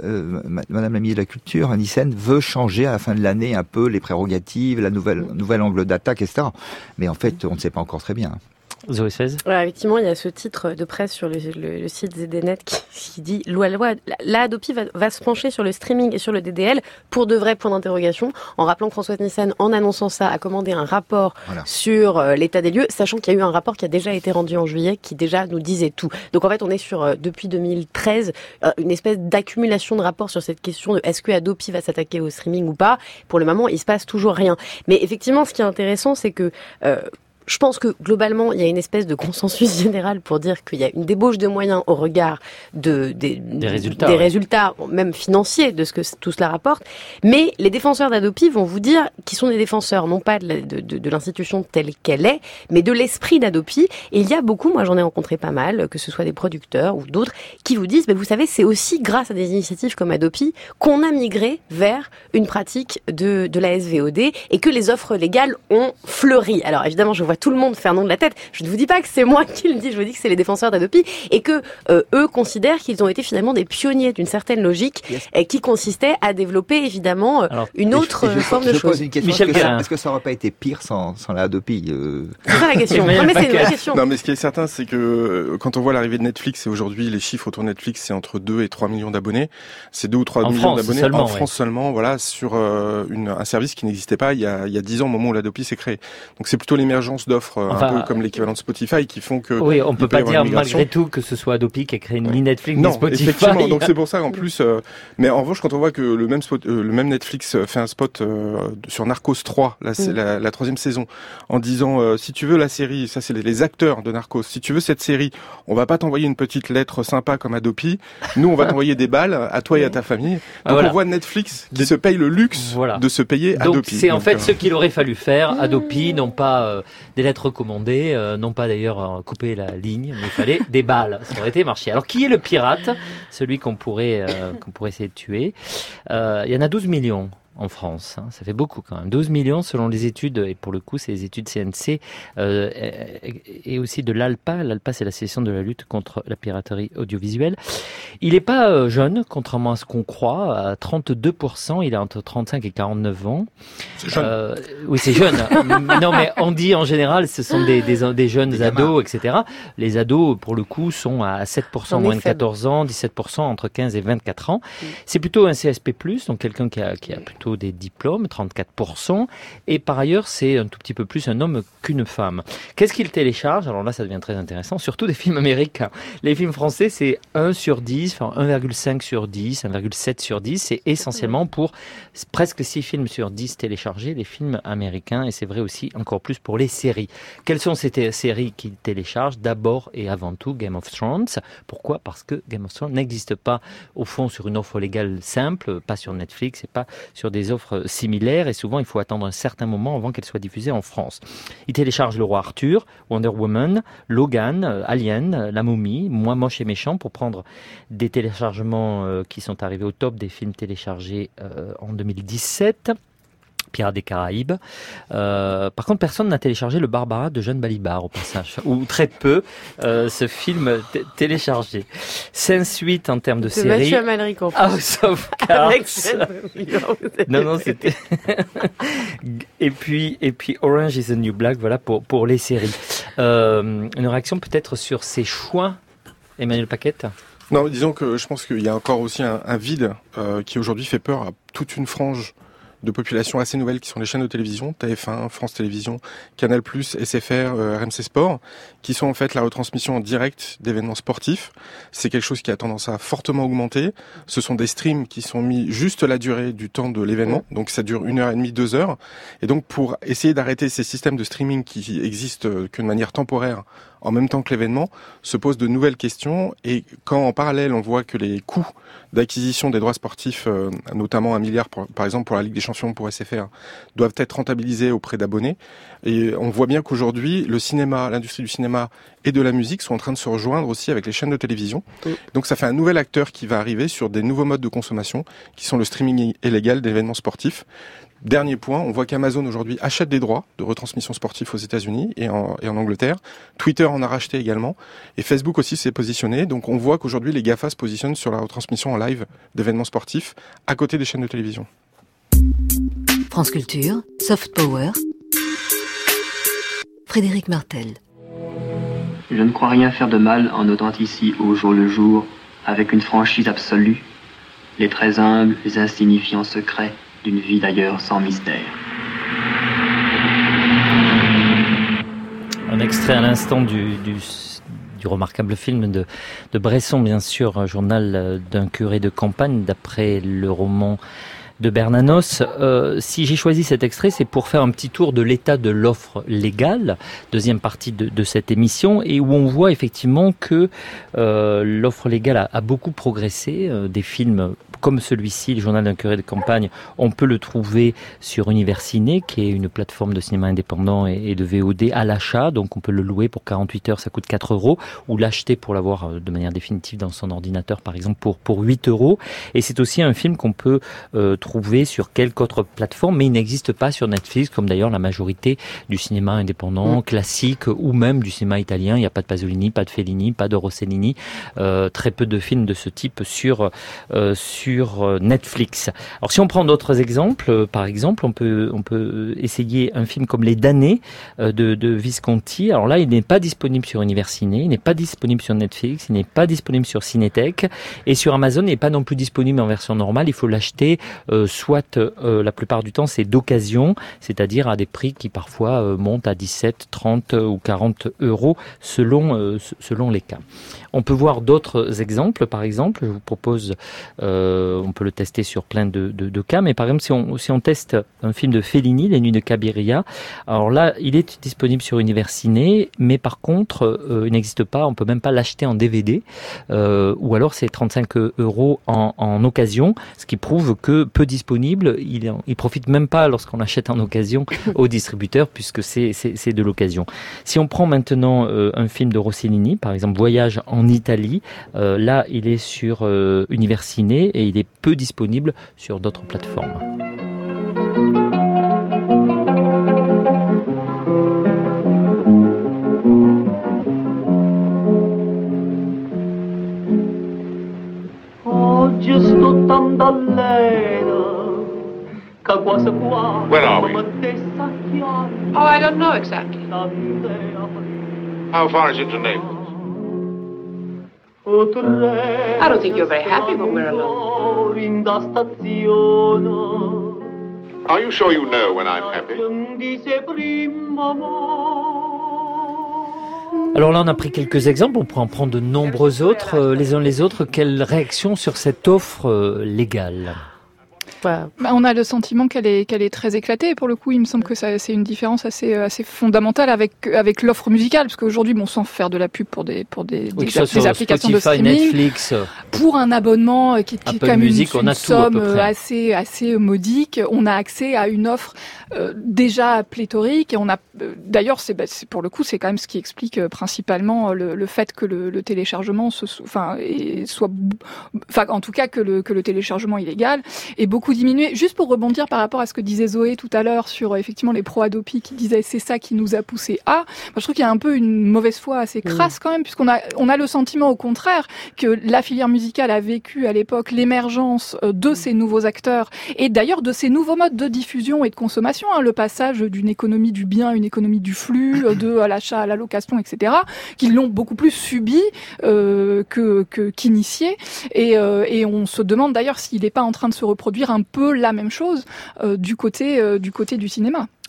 Madame la ministre de la Culture, Nyssen, veut changer à la fin de l'année un peu les prérogatives, la nouvelle angle d'attaque, etc. Mais en fait, on ne sait pas encore très bien. Zoé Sez. Ouais, effectivement, il y a ce titre de presse sur le site ZDNet qui dit la Hadopi va se pencher sur le streaming et sur le DDL pour de vrais points d'interrogation, en rappelant que Françoise Nyssen, en annonçant ça, a commandé un rapport sur l'état des lieux, sachant qu'il y a eu un rapport qui a déjà été rendu en juillet qui déjà nous disait tout. Donc en fait, on est sur, depuis 2013, une espèce d'accumulation de rapports sur cette question de est-ce que Hadopi va s'attaquer au streaming ou pas. Pour le moment, il se passe toujours rien. Mais effectivement, ce qui est intéressant, c'est que je pense que globalement, il y a une espèce de consensus général pour dire qu'il y a une débauche de moyens au regard des résultats, même financiers, de ce que tout cela rapporte. Mais les défenseurs d'Hadopi vont vous dire qu'ils sont des défenseurs, non pas de l'institution telle qu'elle est, mais de l'esprit d'Hadopi. Et il y a beaucoup, moi j'en ai rencontré pas mal, que ce soit des producteurs ou d'autres, qui vous disent, vous savez, c'est aussi grâce à des initiatives comme Hadopi qu'on a migré vers une pratique de la SVOD et que les offres légales ont fleuri. Alors évidemment, je vois tout le monde faire nom de la tête. Je ne vous dis pas que c'est moi qui le dis, je vous dis que c'est les défenseurs d'Hadopi et que eux considèrent qu'ils ont été finalement des pionniers d'une certaine logique qui consistait à développer évidemment une autre forme de choses. Pose une question, est-ce que ça n'aurait pas été pire sans la Hadopi C'est ça la question. Non, mais c'est une vraie question. Non, mais ce qui est certain, c'est que quand on voit l'arrivée de Netflix, et aujourd'hui les chiffres autour de Netflix, c'est entre 2 et 3 millions d'abonnés. C'est 2 ou 3 millions d'abonnés en France seulement, voilà, sur un service qui n'existait pas il y a 10 ans au moment où l'Hadopi s'est créé. Donc c'est plutôt l'émergence d'offres un peu comme l'équivalent de Spotify qui font que... Oui, on peut pas dire malgré tout que ce soit Hadopi qui a créé ni Netflix ni Spotify. Effectivement, donc c'est pour ça en plus... mais en revanche, quand on voit que le même Netflix fait un spot sur Narcos 3, la 3e saison, en disant si tu veux la série, ça c'est les acteurs de Narcos, si tu veux cette série, on va pas t'envoyer une petite lettre sympa comme Hadopi, nous on va t'envoyer des balles à toi et à ta famille. Donc on voit Netflix qui se paye le luxe de se payer Hadopi. Donc c'est en fait ce qu'il aurait fallu faire. Hadopi, non pas des lettres recommandées, non pas d'ailleurs couper la ligne, mais il fallait des balles. Ça aurait été marché. Alors qui est le pirate? Celui qu'on pourrait essayer de tuer. Il y en a 12 millions. En France, ça fait beaucoup quand même. 12 millions selon les études, et pour le coup c'est les études CNC et aussi de l'ALPA. L'ALPA, c'est l'association de la lutte contre la piraterie audiovisuelle. Il n'est pas jeune, contrairement à ce qu'on croit, à 32%, il a entre 35 et 49 ans. C'est jeune. Oui, c'est jeune. Non, mais on dit en général, ce sont des jeunes ados, etc. Les ados, pour le coup, sont à 7% moins de 14 ans, 17% entre 15 et 24 ans. C'est plutôt un CSP+, donc quelqu'un qui a plutôt des diplômes, 34%, et par ailleurs, c'est un tout petit peu plus un homme qu'une femme. Qu'est-ce qu'il télécharge? Alors là, ça devient très intéressant, surtout des films américains. Les films français, c'est 1 sur 10, enfin 1,5 sur 10, 1,7 sur 10, c'est essentiellement pour presque 6 films sur 10 téléchargés, les films américains, et c'est vrai aussi encore plus pour les séries. Quelles sont ces séries qu'ils téléchargent? D'abord et avant tout, Game of Thrones. Pourquoi? Parce que Game of Thrones n'existe pas, au fond, sur une offre légale simple, pas sur Netflix et pas sur des offres similaires, et souvent il faut attendre un certain moment avant qu'elle soit diffusée en France. Ils téléchargent Le Roi Arthur, Wonder Woman, Logan, Alien, La Momie, Moi Moche et Méchant, pour prendre des téléchargements qui sont arrivés au top des films téléchargés en 2017. Pirates des Caraïbes. Par contre, personne n'a téléchargé Le Barbara de Jeanne Balibar au passage, ou très peu, ce film téléchargé. 5-8 en termes de série. Mathieu Amalric en House of Cards. Non, c'était... et puis Orange is the New Black, voilà pour les séries. Une réaction peut-être sur ces choix, Emmanuel Paquette? Non, disons que je pense qu'il y a encore aussi un vide qui aujourd'hui fait peur à toute une frange de population assez nouvelles qui sont les chaînes de télévision, TF1, France Télévisions, Canal+, SFR, RMC Sport, qui sont en fait la retransmission en direct d'événements sportifs. C'est quelque chose qui a tendance à fortement augmenter. Ce sont des streams qui sont mis juste la durée du temps de l'événement, donc ça dure 1h30, 2 heures. Et donc pour essayer d'arrêter ces systèmes de streaming qui existent que de manière temporaire en même temps que l'événement, se posent de nouvelles questions. Et quand en parallèle, on voit que les coûts d'acquisition des droits sportifs, notamment 1 milliard par exemple pour la Ligue des Champions, pour SFR, doivent être rentabilisés auprès d'abonnés. Et on voit bien qu'aujourd'hui, le cinéma, l'industrie du cinéma et de la musique sont en train de se rejoindre aussi avec les chaînes de télévision. Donc ça fait un nouvel acteur qui va arriver sur des nouveaux modes de consommation, qui sont le streaming illégal d'événements sportifs. Dernier point, on voit qu'Amazon aujourd'hui achète des droits de retransmission sportive aux États-Unis et en Angleterre. Twitter en a racheté également. Et Facebook aussi s'est positionné. Donc on voit qu'aujourd'hui les GAFA se positionnent sur la retransmission en live d'événements sportifs à côté des chaînes de télévision. France Culture, Soft Power. Frédéric Martel. Je ne crois rien faire de mal en notant ici au jour le jour, avec une franchise absolue, les très humbles, les insignifiants secrets d'une vie d'ailleurs sans mystère. Un extrait à l'instant du remarquable film de Bresson, bien sûr, Journal d'un curé de campagne, d'après le roman de Bernanos. Si j'ai choisi cet extrait, c'est pour faire un petit tour de l'état de l'offre légale, deuxième partie de cette émission, et où on voit effectivement que l'offre légale a beaucoup progressé. Des films comme celui-ci, le Journal d'un curé de campagne, on peut le trouver sur Universiné, qui est une plateforme de cinéma indépendant et de VOD à l'achat. Donc on peut le louer pour 48 heures, ça coûte 4 €, ou l'acheter pour l'avoir de manière définitive dans son ordinateur, par exemple, pour 8 €. Et c'est aussi un film qu'on peut trouver sur quelque autre plateforme, mais il n'existe pas sur Netflix, comme d'ailleurs la majorité du cinéma indépendant, classique, ou même du cinéma italien. Il n'y a pas de Pasolini, pas de Fellini, pas de Rossellini, très peu de films de ce type sur Netflix. Alors si on prend d'autres exemples, par exemple, on peut essayer un film comme Les Damnés de Visconti. Alors là, il n'est pas disponible sur Universiné, il n'est pas disponible sur Netflix, il n'est pas disponible sur Cinétech, et sur Amazon, il n'est pas non plus disponible en version normale. Il faut l'acheter soit la plupart du temps c'est d'occasion, c'est-à-dire à des prix qui parfois montent à 17, 30 ou 40 € selon les cas. On peut voir d'autres exemples. Par exemple, je vous propose, on peut le tester sur plein de cas, mais par exemple si on teste un film de Fellini, Les Nuits de Cabiria, alors là il est disponible sur Universiné, mais par contre il n'existe pas, on peut même pas l'acheter en DVD, ou alors c'est 35 € en occasion, ce qui prouve que peu disponible, il profite même pas lorsqu'on l'achète en occasion au distributeur, puisque c'est de l'occasion. Si on prend maintenant un film de Rossellini, par exemple Voyage en Italie, là il est sur Universiné et il est peu disponible sur d'autres plateformes. Where are we? Oh, I don't know exactly. How far is it to Naples? I don't think you're very happy when we're alone. Are you sure you know when I'm happy? Alors là, on a pris quelques exemples, on pourrait en prendre de nombreux autres, les uns les autres. Quelle réaction sur cette offre légale ? On a le sentiment qu'elle est très éclatée. Et pour le coup, il me semble que c'est une différence assez fondamentale avec l'offre musicale, parce qu'aujourd'hui, sans faire de la pub pour des applications Spotify, de streaming, Netflix, pour un abonnement qui est quand même musique, une somme assez modique, on a accès à une offre déjà pléthorique. Et on a d'ailleurs, c'est pour le coup, c'est quand même ce qui explique principalement le fait que le téléchargement en tout cas que le téléchargement illégal est beaucoup diminué. Juste pour rebondir par rapport à ce que disait Zoé tout à l'heure sur effectivement les pros Adopi qui disaient c'est ça qui nous a poussé à. Moi, je trouve qu'il y a un peu une mauvaise foi assez crasse quand même, puisqu'on a le sentiment au contraire que la filière musicale a vécu à l'époque l'émergence de ces nouveaux acteurs et d'ailleurs de ces nouveaux modes de diffusion et de consommation, le passage d'une économie du bien à une économie du flux, de à l'achat à la location, etc., qui l'ont beaucoup plus subi qu'initié. Et on se demande d'ailleurs s'il n'est pas en train de se reproduire un peu la même chose du côté du cinéma.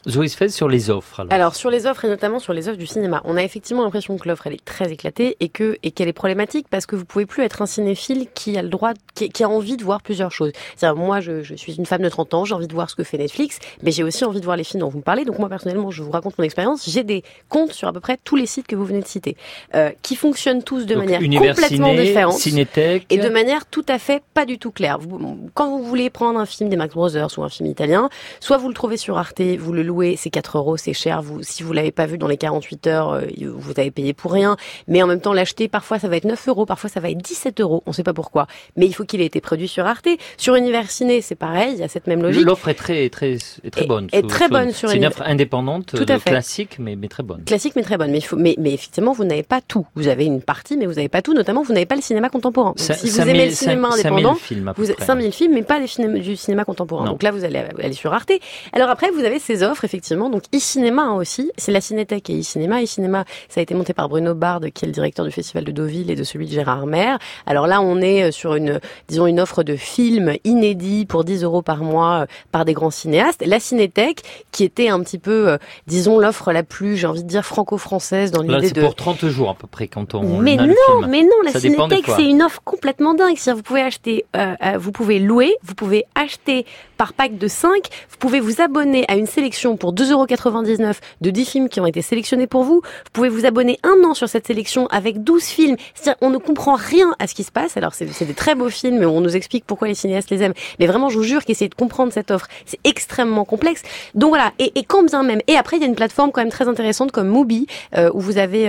Zoé Sfez sur les offres. Alors sur les offres et notamment sur les offres du cinéma, on a effectivement l'impression que l'offre elle est très éclatée et qu'elle est problématique parce que vous pouvez plus être un cinéphile qui a le droit, qui a envie de voir plusieurs choses. C'est-à-dire moi je suis une femme de 30 ans, j'ai envie de voir ce que fait Netflix, mais j'ai aussi envie de voir les films dont vous me parlez. Donc moi personnellement, je vous raconte mon expérience. J'ai des comptes sur à peu près tous les sites que vous venez de citer, qui fonctionnent tous de manière complètement différente, Cinétech, et de manière tout à fait pas du tout claire. Quand vous voulez prendre un film des Max Brothers ou un film italien, soit vous le trouvez sur Arte, vous le louez, c'est 4 €, c'est cher. Si vous l'avez pas vu dans les 48 heures, vous avez payé pour rien. Mais en même temps, l'acheter, parfois ça va être 9 €, parfois ça va être 17 €. On sait pas pourquoi. Mais il faut qu'il ait été produit sur Arte. Sur Univers Ciné, c'est pareil. Il y a cette même logique. L'offre est très bonne. Est très bonne sur C'est une offre indépendante, tout à fait. classique, mais très bonne. Classique, mais très bonne. Mais effectivement, vous n'avez pas tout. Vous avez une partie, mais vous n'avez pas tout. Notamment, vous n'avez pas le cinéma contemporain. Donc, si vous aimez le cinéma indépendant, 5000 films, mais pas du cinéma contemporain. Non. Donc là, vous allez aller sur Arte. Alors après, vous avez ces offres, effectivement. Donc e-cinéma aussi. C'est la Cinétech et e-cinéma. E-cinéma, ça a été monté par Bruno Bard, qui est le directeur du Festival de Deauville et de celui de Gérard Maire. Alors là, on est sur une offre de films inédits pour 10 € par mois par des grands cinéastes. La Cinétech, qui était un petit peu, disons, l'offre la plus, j'ai envie de dire, franco-française dans l'idée là, c'est de... pour 30 jours à peu près quand on Mais a le film. Mais non, la Ça dépend de Cinétech, quoi. c'est une offre complètement dingue. C'est-à-dire, vous pouvez acheter, vous pouvez louer, vous pouvez acheter par pack de 5, vous pouvez vous abonner à une sélection pour 2,99 € de 10 films qui ont été sélectionnés pour vous. Vous pouvez vous abonner 1 an sur cette sélection avec 12 films. C'est-à-dire, on ne comprend rien à ce qui se passe. Alors, c'est des très beaux films, mais on nous explique pourquoi les cinéastes les aiment. Mais vraiment, je vous jure qu'essayer de comprendre cette offre, c'est extrêmement complexe. Donc voilà. Et quand bien même. Et après, il y a une plateforme quand même très intéressante comme Mubi, où vous avez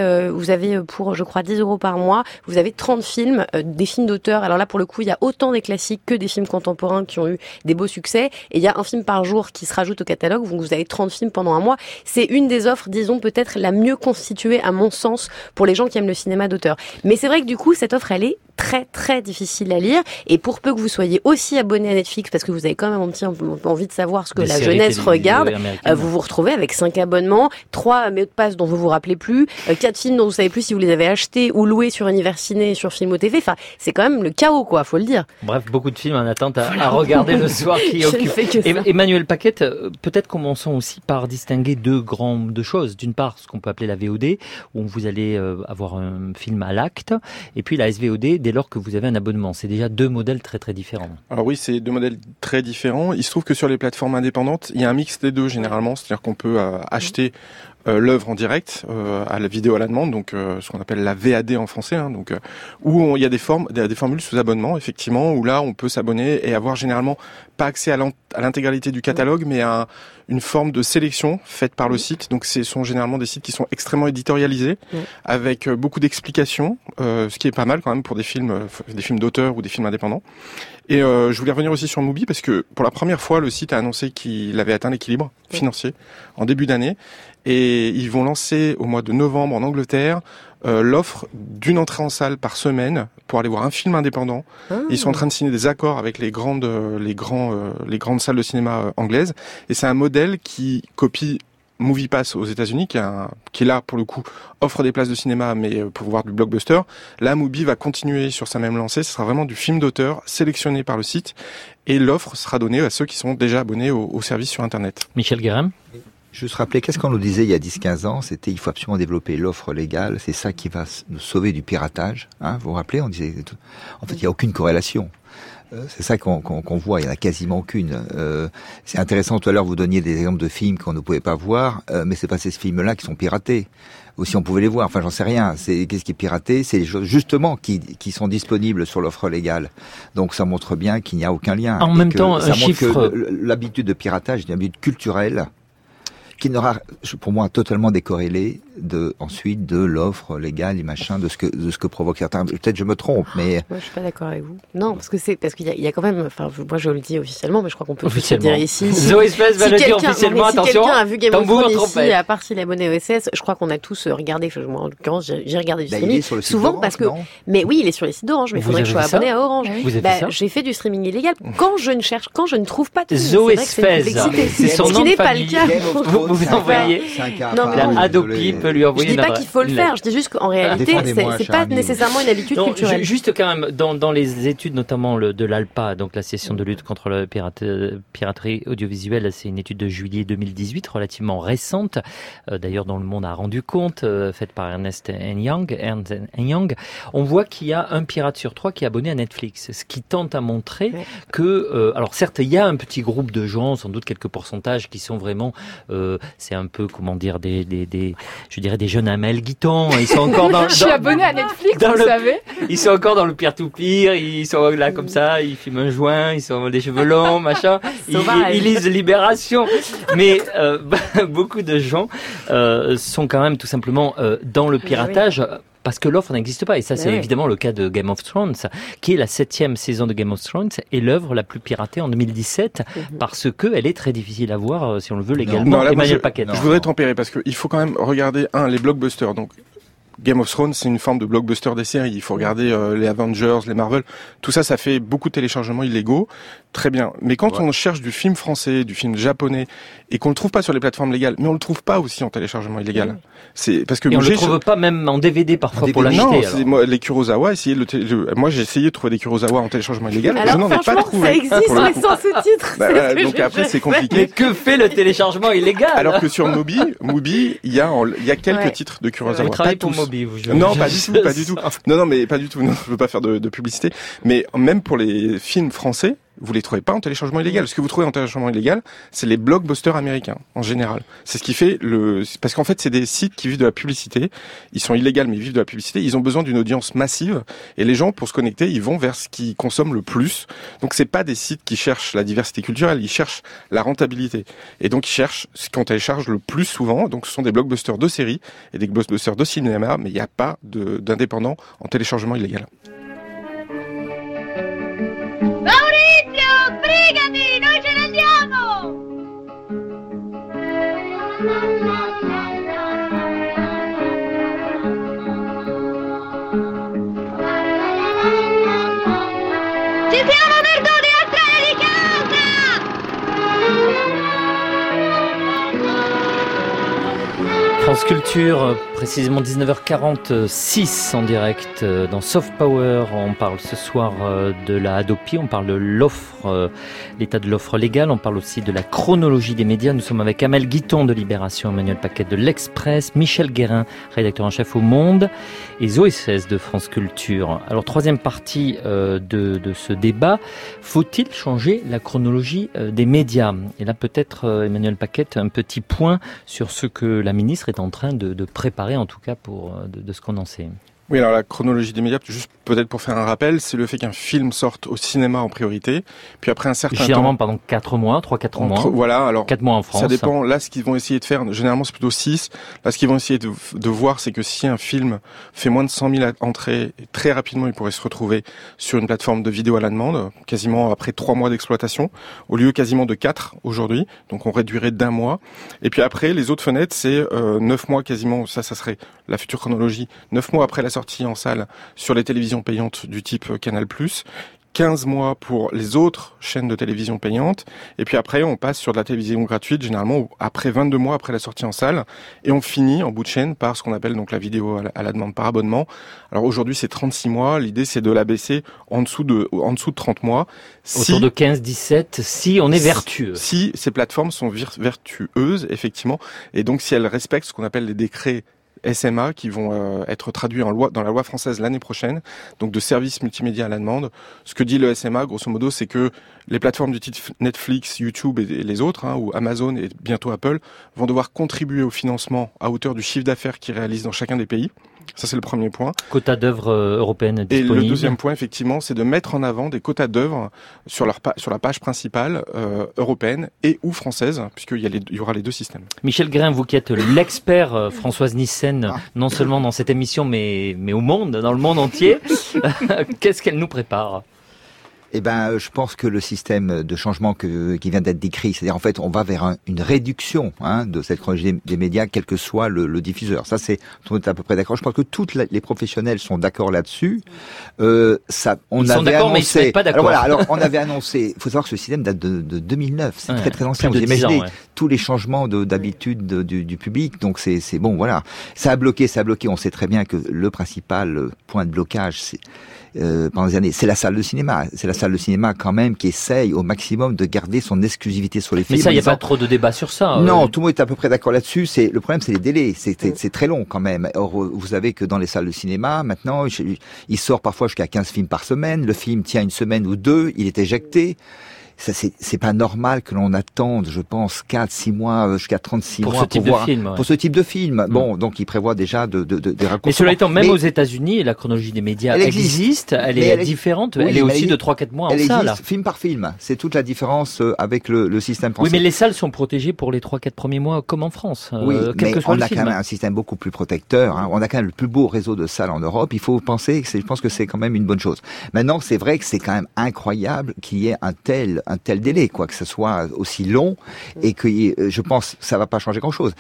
pour, je crois, 10 € par mois, vous avez 30 films, des films d'auteur. Alors là, pour le coup, il y a autant des classiques que des films contemporains qui ont eu des beaux succès. Et il y a un film par jour qui se rajoute au catalogue. Donc vous avez 30 films pendant un mois. C'est une des offres, disons, peut-être la mieux constituée, à mon sens, pour les gens qui aiment le cinéma d'auteur. Mais c'est vrai que du coup, cette offre, elle est très très difficile à lire, et pour peu que vous soyez aussi abonné à Netflix, parce que vous avez quand même un petit envie de savoir ce que la jeunesse regarde, vous vous retrouvez avec 5 abonnements, 3 mots de passe dont vous vous rappelez plus, 4 films dont vous savez plus si vous les avez achetés ou loués sur Univers Ciné et sur Filmo TV. Enfin, c'est quand même le chaos, quoi, faut le dire. Bref, beaucoup de films en attente à regarder le soir qui occupent. Emmanuel Paquette, peut-être commençons aussi par distinguer deux choses. D'une part, ce qu'on peut appeler la VOD, où vous allez avoir un film à l'acte, et puis la SVOD, dès lors que vous avez un abonnement. C'est déjà deux modèles très très différents. Alors oui, c'est deux modèles très différents. Il se trouve que sur les plateformes indépendantes, il y a un mix des deux généralement, c'est-à-dire qu'on peut acheter l'œuvre en direct, à la vidéo à la demande, donc ce qu'on appelle la VAD en français, hein, donc où il y a des formules sous abonnement, effectivement, où là on peut s'abonner et avoir généralement pas accès à l'intégralité du catalogue, mais à une forme de sélection faite par le site. Donc ce sont généralement des sites qui sont extrêmement éditorialisés, avec beaucoup d'explications, ce qui est pas mal quand même pour des films d'auteur ou des films indépendants. Et je voulais revenir aussi sur Mubi parce que pour la première fois, le site a annoncé qu'il avait atteint l'équilibre financier en début d'année. Et ils vont lancer au mois de novembre en Angleterre l'offre d'une entrée en salle par semaine pour aller voir un film indépendant. Ils sont en train de signer des accords avec les grandes salles de cinéma anglaises. Et c'est un modèle qui copie MoviePass aux États-Unis, qui est là pour le coup offre des places de cinéma, mais pour voir du blockbuster. Là, Mubi va continuer sur sa même lancée. Ce sera vraiment du film d'auteur sélectionné par le site, et l'offre sera donnée à ceux qui sont déjà abonnés au service sur Internet. Michel Guérin. Juste rappeler, qu'est-ce qu'on nous disait il y a 10-15 ans? C'était, il faut absolument développer l'offre légale. C'est ça qui va nous sauver du piratage. Hein, vous vous rappelez? On disait, en fait, il n'y a aucune corrélation. C'est ça qu'on voit, il n'y en a quasiment aucune. C'est intéressant, tout à l'heure vous donniez des exemples de films qu'on ne pouvait pas voir, mais c'est pas ces films-là qui sont piratés. Ou si on pouvait les voir, enfin j'en sais rien. Qu'est-ce qui est piraté? C'est les choses justement qui sont disponibles sur l'offre légale. Donc ça montre bien qu'il n'y a aucun lien. En même temps, ça montre que l'habitude de piratage est une habitude culturelle qui n'aura, pour moi, totalement décorrélé ensuite de l'offre légale et machin, de ce que provoque certains. Peut-être je me trompe, mais. Moi, je suis pas d'accord avec vous. Non, parce qu'il y a quand même, enfin, moi, je le dis officiellement, mais je crois qu'on peut le dire ici. Zoé Sfez va le dire officiellement, attention. Si quelqu'un a vu Game of Thrones ici, à part s'il est abonné au SS, je crois qu'on a tous regardé, moi, en l'occurrence, j'ai regardé du streaming. Souvent parce que, mais oui, il est sur les sites d'Orange, mais il faudrait que je sois abonné à Orange. J'ai fait du streaming illégal quand je ne trouve pas de Zoé Sfez, c'est son nom de famille. Vous envoyez la Adopi peut lui Je envoyer dis une pas adresse- qu'il faut le une faire, lettre. je dis juste qu'en réalité, Défendez-moi, c'est cher pas ami. nécessairement une habitude Non, culturelle. juste quand même, dans les études notamment de l'ALPA, donc l'association de lutte contre la piraterie audiovisuelle, c'est une étude de juillet 2018, relativement récente, d'ailleurs dont Le Monde a rendu compte, faite par Ernst Young. On voit qu'il y a un pirate sur 3 qui est abonné à Netflix, ce qui tente à montrer que, alors certes, il y a un petit groupe de gens, sans doute quelques pourcentages qui sont vraiment, c'est un peu, comment dire, je dirais des jeunes Amel Guiton, ils sont encore dans... Je suis abonné à Netflix, dans vous le- savez. Ils sont encore dans le peer-to-peer, ils sont là comme ça, ils fument un joint, ils ont des cheveux longs, machin. Sauvage. Ils lisent Libération. Mais beaucoup de gens sont quand même tout simplement dans le piratage. Parce que l'offre n'existe pas. Et ça, c'est oui. évidemment le cas de Game of Thrones, qui est la 7e saison de Game of Thrones et l'œuvre la plus piratée en 2017, parce que elle est très difficile à voir, si on le veut, légalement. Non, là, moi, Emmanuel Paquet. Je voudrais tempérer parce qu'il faut quand même regarder, les blockbusters. Donc, Game of Thrones, c'est une forme de blockbuster des séries. Il faut regarder les Avengers, les Marvel. Tout ça, ça fait beaucoup de téléchargements illégaux. Très bien. Mais quand on cherche du film français, du film japonais, et qu'on le trouve pas sur les plateformes légales, mais on le trouve pas aussi en téléchargement illégal. C'est parce que Et on le j'ai- trouve pas même en DVD parfois pour non, l'acheter. c'est alors. moi, les Kurosawa, moi j'ai essayé de trouver des Kurosawa en téléchargement illégal. Alors je n'en ai pas franchement, trouvé. ça existe, pour le mais coup. sans sous-titres. Bah, c'est voilà, ce que donc j'ai après fait. c'est compliqué. Mais que fait le téléchargement illégal? Alors que sur Mubi, il y a quelques Ouais. titres de Vous Kurosawa. travaillez Pas pour tous. Moby, vous Non, pas du tout, pas du tout. Non, mais pas du tout. Non, je veux pas faire de publicité. Mais même pour les films français, vous les trouvez pas en téléchargement illégal. Ce que vous trouvez en téléchargement illégal, c'est les blockbusters américains, en général. C'est ce qui fait parce qu'en fait, c'est des sites qui vivent de la publicité. Ils sont illégaux, mais ils vivent de la publicité. Ils ont besoin d'une audience massive. Et les gens, pour se connecter, ils vont vers ce qu'ils consomment le plus. Donc, c'est pas des sites qui cherchent la diversité culturelle. Ils cherchent la rentabilité. Et donc, ils cherchent ce qu'on télécharge le plus souvent. Donc, ce sont des blockbusters de séries et des blockbusters de cinéma, mais il n'y a pas d'indépendants en téléchargement illégal. Maurizio, sbrigati, noi ce ne andiamo! Ci siamo perduti la strada di casa! France Culture, précisément 19h46 en direct dans Soft Power. On parle ce soir de la Hadopi, on parle de l'offre, l'état de l'offre légale, on parle aussi de la chronologie des médias. Nous sommes avec Amel Guiton de Libération, Emmanuel Paquet de l'Express, Michel Guérin, rédacteur en chef au Monde, et Zoé 16 de France Culture. Alors, troisième partie de ce débat, faut-il changer la chronologie des médias? Et là, peut-être, Emmanuel Paquet, un petit point sur ce que la ministre est en train de préparer, en tout cas, de ce qu'on en sait. Oui, alors la chronologie des médias, juste peut-être pour faire un rappel, c'est le fait qu'un film sorte au cinéma en priorité, puis après un certain Généralement, temps... pendant 4 mois, 3-4 mois. Voilà, alors 4 mois en France. ça dépend. Là, ce qu'ils vont essayer de faire, généralement c'est plutôt 6. Là, ce qu'ils vont essayer de voir, c'est que si un film fait moins de 100 000 entrées, très rapidement, il pourrait se retrouver sur une plateforme de vidéo à la demande, quasiment après 3 mois d'exploitation, au lieu quasiment de 4 aujourd'hui. Donc on réduirait d'1 mois. Et puis après, les autres fenêtres, c'est 9 mois quasiment, ça serait la future chronologie, 9 mois après la sortie en salle sur les télévisions payantes du type Canal+, 15 mois pour les autres chaînes de télévision payantes, et puis après on passe sur de la télévision gratuite, généralement après 22 mois après la sortie en salle, et on finit en bout de chaîne par ce qu'on appelle donc la vidéo à la demande par abonnement. Alors aujourd'hui c'est 36 mois, l'idée c'est de la baisser en dessous de 30 mois. Autour de 15-17, si on est vertueux. Si ces plateformes sont vertueuses, effectivement, et donc si elles respectent ce qu'on appelle les décrets SMA qui vont être traduits dans la loi française l'année prochaine, donc de services multimédia à la demande. Ce que dit le SMA, grosso modo, c'est que les plateformes du type Netflix, YouTube et les autres, ou Amazon et bientôt Apple, vont devoir contribuer au financement à hauteur du chiffre d'affaires qu'ils réalisent dans chacun des pays. Ça, c'est le premier point. Quota d'œuvres européennes disponibles. Et le deuxième point, effectivement, c'est de mettre en avant des quotas d'œuvres sur la page principale européenne et ou française, puisqu'il y aura les deux systèmes. Michel Guérin, vous qui êtes l'expert Françoise Nyssen, non seulement dans cette émission, mais au monde, dans le monde entier, qu'est-ce qu'elle nous prépare ? Eh ben, je pense que le système de changement qui vient d'être décrit, c'est-à-dire en fait, on va vers une réduction de cette chronologie des médias, quel que soit le diffuseur. Ça, on est à peu près d'accord. Je pense que tous les professionnels sont d'accord là-dessus. On Ils sont avait d'accord, mais ils annoncé. sont pas d'accord. Alors on avait annoncé. Il faut savoir que ce système date de 2009. C'est très très ancien. plus Vous de 10 imaginez ans, ouais. tous les changements d'habitude du public. Donc c'est bon, voilà. Ça a bloqué. On sait très bien que le principal point de blocage, pendant des années, c'est la salle de cinéma. C'est la salle de cinéma quand même qui essaye au maximum de garder son exclusivité sur les films. Mais ça, il n'y a pas trop de débat sur ça. Non, tout le monde est à peu près d'accord là-dessus. Le problème, c'est les délais. C'est très long quand même. Or, vous savez que dans les salles de cinéma, maintenant, il sort parfois jusqu'à 15 films par semaine. Le film tient une semaine ou deux, il est éjecté. Ça, c'est pas normal que l'on attende, je pense, 4-6 mois, jusqu'à 36 mois pour ce type de film. Bon, donc il prévoit déjà des raccourcis. Mais cela étant, même aux États-Unis, la chronologie des médias existe. Elle est différente. Oui, elle est aussi de 3-4 mois en salle. Elle existe film par film. C'est toute la différence avec le système français. Oui, mais les salles sont protégées pour les 3-4 premiers mois, comme en France. Oui, quel que soit on le a film. quand même un système beaucoup plus protecteur. On a quand même le plus beau réseau de salles en Europe. Il faut penser, je pense que c'est quand même une bonne chose. Maintenant, c'est vrai que c'est quand même incroyable qu'il y ait un tel délai, quoi, que ce soit aussi long, et que je pense que ça va pas changer grand-chose.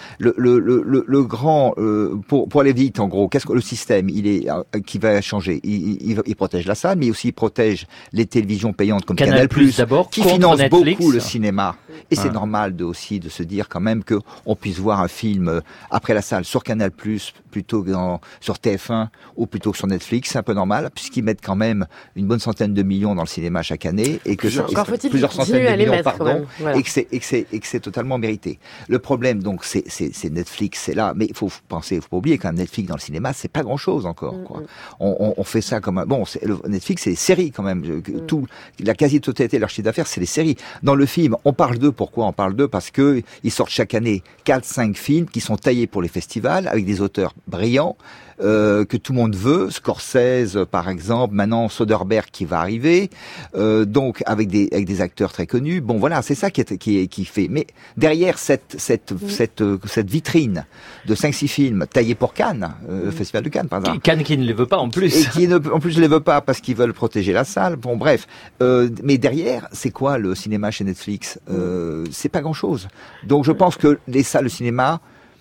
Le grand, pour aller vite, en gros, qu'est-ce que le système qui va changer? Il protège la salle, mais aussi il protège les télévisions payantes comme Canal+, d'abord, qui finance Netflix. beaucoup le cinéma. Et c'est normal aussi de se dire quand même que on puisse voir un film après la salle sur Canal+, plutôt que sur TF1 ou plutôt que sur Netflix. C'est un peu normal, puisqu'ils mettent quand même une bonne centaine de millions dans le cinéma chaque année, et que plusieurs centaines de millions, pardon, voilà. et que c'est totalement mérité. Le problème, donc, c'est Netflix, c'est là, mais il faut pas oublier quand même, Netflix dans le cinéma, c'est pas grand-chose encore, quoi. On fait ça comme Netflix, c'est les séries quand même. La quasi-totalité de leur chiffre d'affaires, c'est les séries. Dans le film, on parle d'eux. Pourquoi on parle d'eux? Parce que ils sortent chaque année 4-5 films qui sont taillés pour les festivals avec des auteurs brillants. Que tout le monde veut, Scorsese par exemple, maintenant Soderbergh qui va arriver, donc avec des acteurs très connus. Bon voilà, c'est ça qui fait. Mais derrière cette vitrine de 5-6 films taillés pour Cannes, le Festival de Cannes par exemple. Cannes qui ne les veut pas en plus. Et qui en plus ne les veut pas parce qu'ils veulent protéger la salle. Bon bref, mais derrière, c'est quoi le cinéma chez Netflix? C'est pas grand-chose. Donc je pense que les salles de cinéma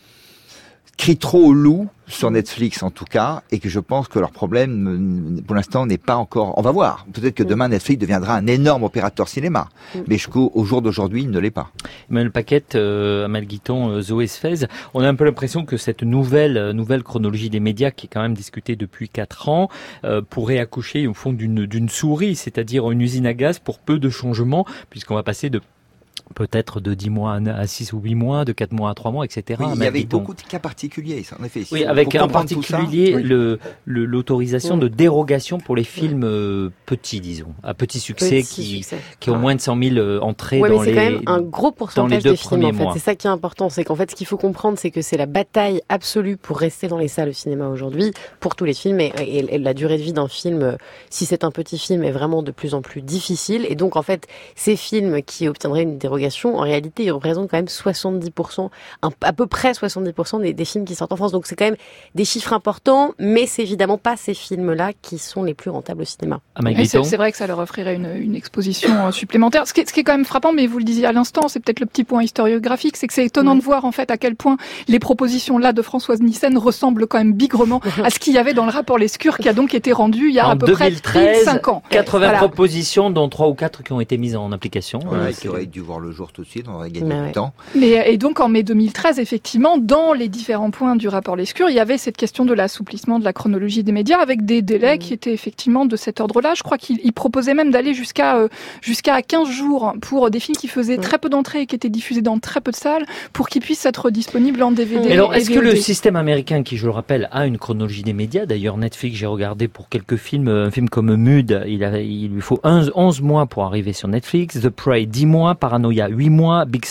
crient trop au loup sur Netflix en tout cas, et que je pense que leur problème pour l'instant n'est pas encore. On va voir. Peut-être que demain Netflix deviendra un énorme opérateur cinéma, mais jusqu'au jour d'aujourd'hui, il ne l'est pas. Emmanuel Paquette, Amal Guiton, Zoé Sfez, on a un peu l'impression que cette nouvelle chronologie des médias, qui est quand même discutée depuis 4 ans, pourrait accoucher au fond d'une souris, c'est-à-dire une usine à gaz pour peu de changements, puisqu'on va passer peut-être de 10 mois à 6 ou 8 mois, de 4 mois à 3 mois, etc. Oui, il y avait beaucoup de cas particuliers, en effet. Oui, avec en particulier l'autorisation de dérogation pour les films petits, disons, à petit succès, qui ont moins de 100 000 entrées dans les 2 premiers mois. Mais c'est quand même un gros pourcentage des films, en fait. C'est ça qui est important. C'est qu'en fait, ce qu'il faut comprendre, c'est que c'est la bataille absolue pour rester dans les salles de cinéma aujourd'hui, pour tous les films, et la durée de vie d'un film, si c'est un petit film, est vraiment de plus en plus difficile. Et donc, en fait, ces films qui obtiendraient une dérogation, en réalité, ils représentent quand même 70%, à peu près 70% des films qui sortent en France. Donc c'est quand même des chiffres importants, mais c'est évidemment pas ces films-là qui sont les plus rentables au cinéma. C'est vrai que ça leur offrirait une exposition supplémentaire. Ce qui est quand même frappant, mais vous le disiez à l'instant, c'est peut-être le petit point historiographique, c'est que c'est étonnant de voir en fait à quel point les propositions là de Françoise Nyssen ressemblent quand même bigrement à ce qu'il y avait dans le rapport Lescure, qui a donc été rendu il y a à peu 2013, près 5 ans. 80 propositions, dont 3 ou 4 qui ont été mises en application. Qui auraient dû voir le jour tout de suite, on aurait gagné du temps. Et donc en mai 2013, effectivement, dans les différents points du rapport Lescure, il y avait cette question de l'assouplissement de la chronologie des médias, avec des délais qui étaient effectivement de cet ordre-là. Je crois qu'il proposait même d'aller jusqu'à 15 jours pour des films qui faisaient très peu d'entrées et qui étaient diffusés dans très peu de salles, pour qu'ils puississent être disponibles en DVD. Et alors, est-ce que le système américain, qui je le rappelle, a une chronologie des médias? D'ailleurs, Netflix, j'ai regardé pour quelques films, un film comme Mude, il lui faut 11 mois pour arriver sur Netflix, The Prey 10 mois, Paranoia Paranoia 8 mois, Big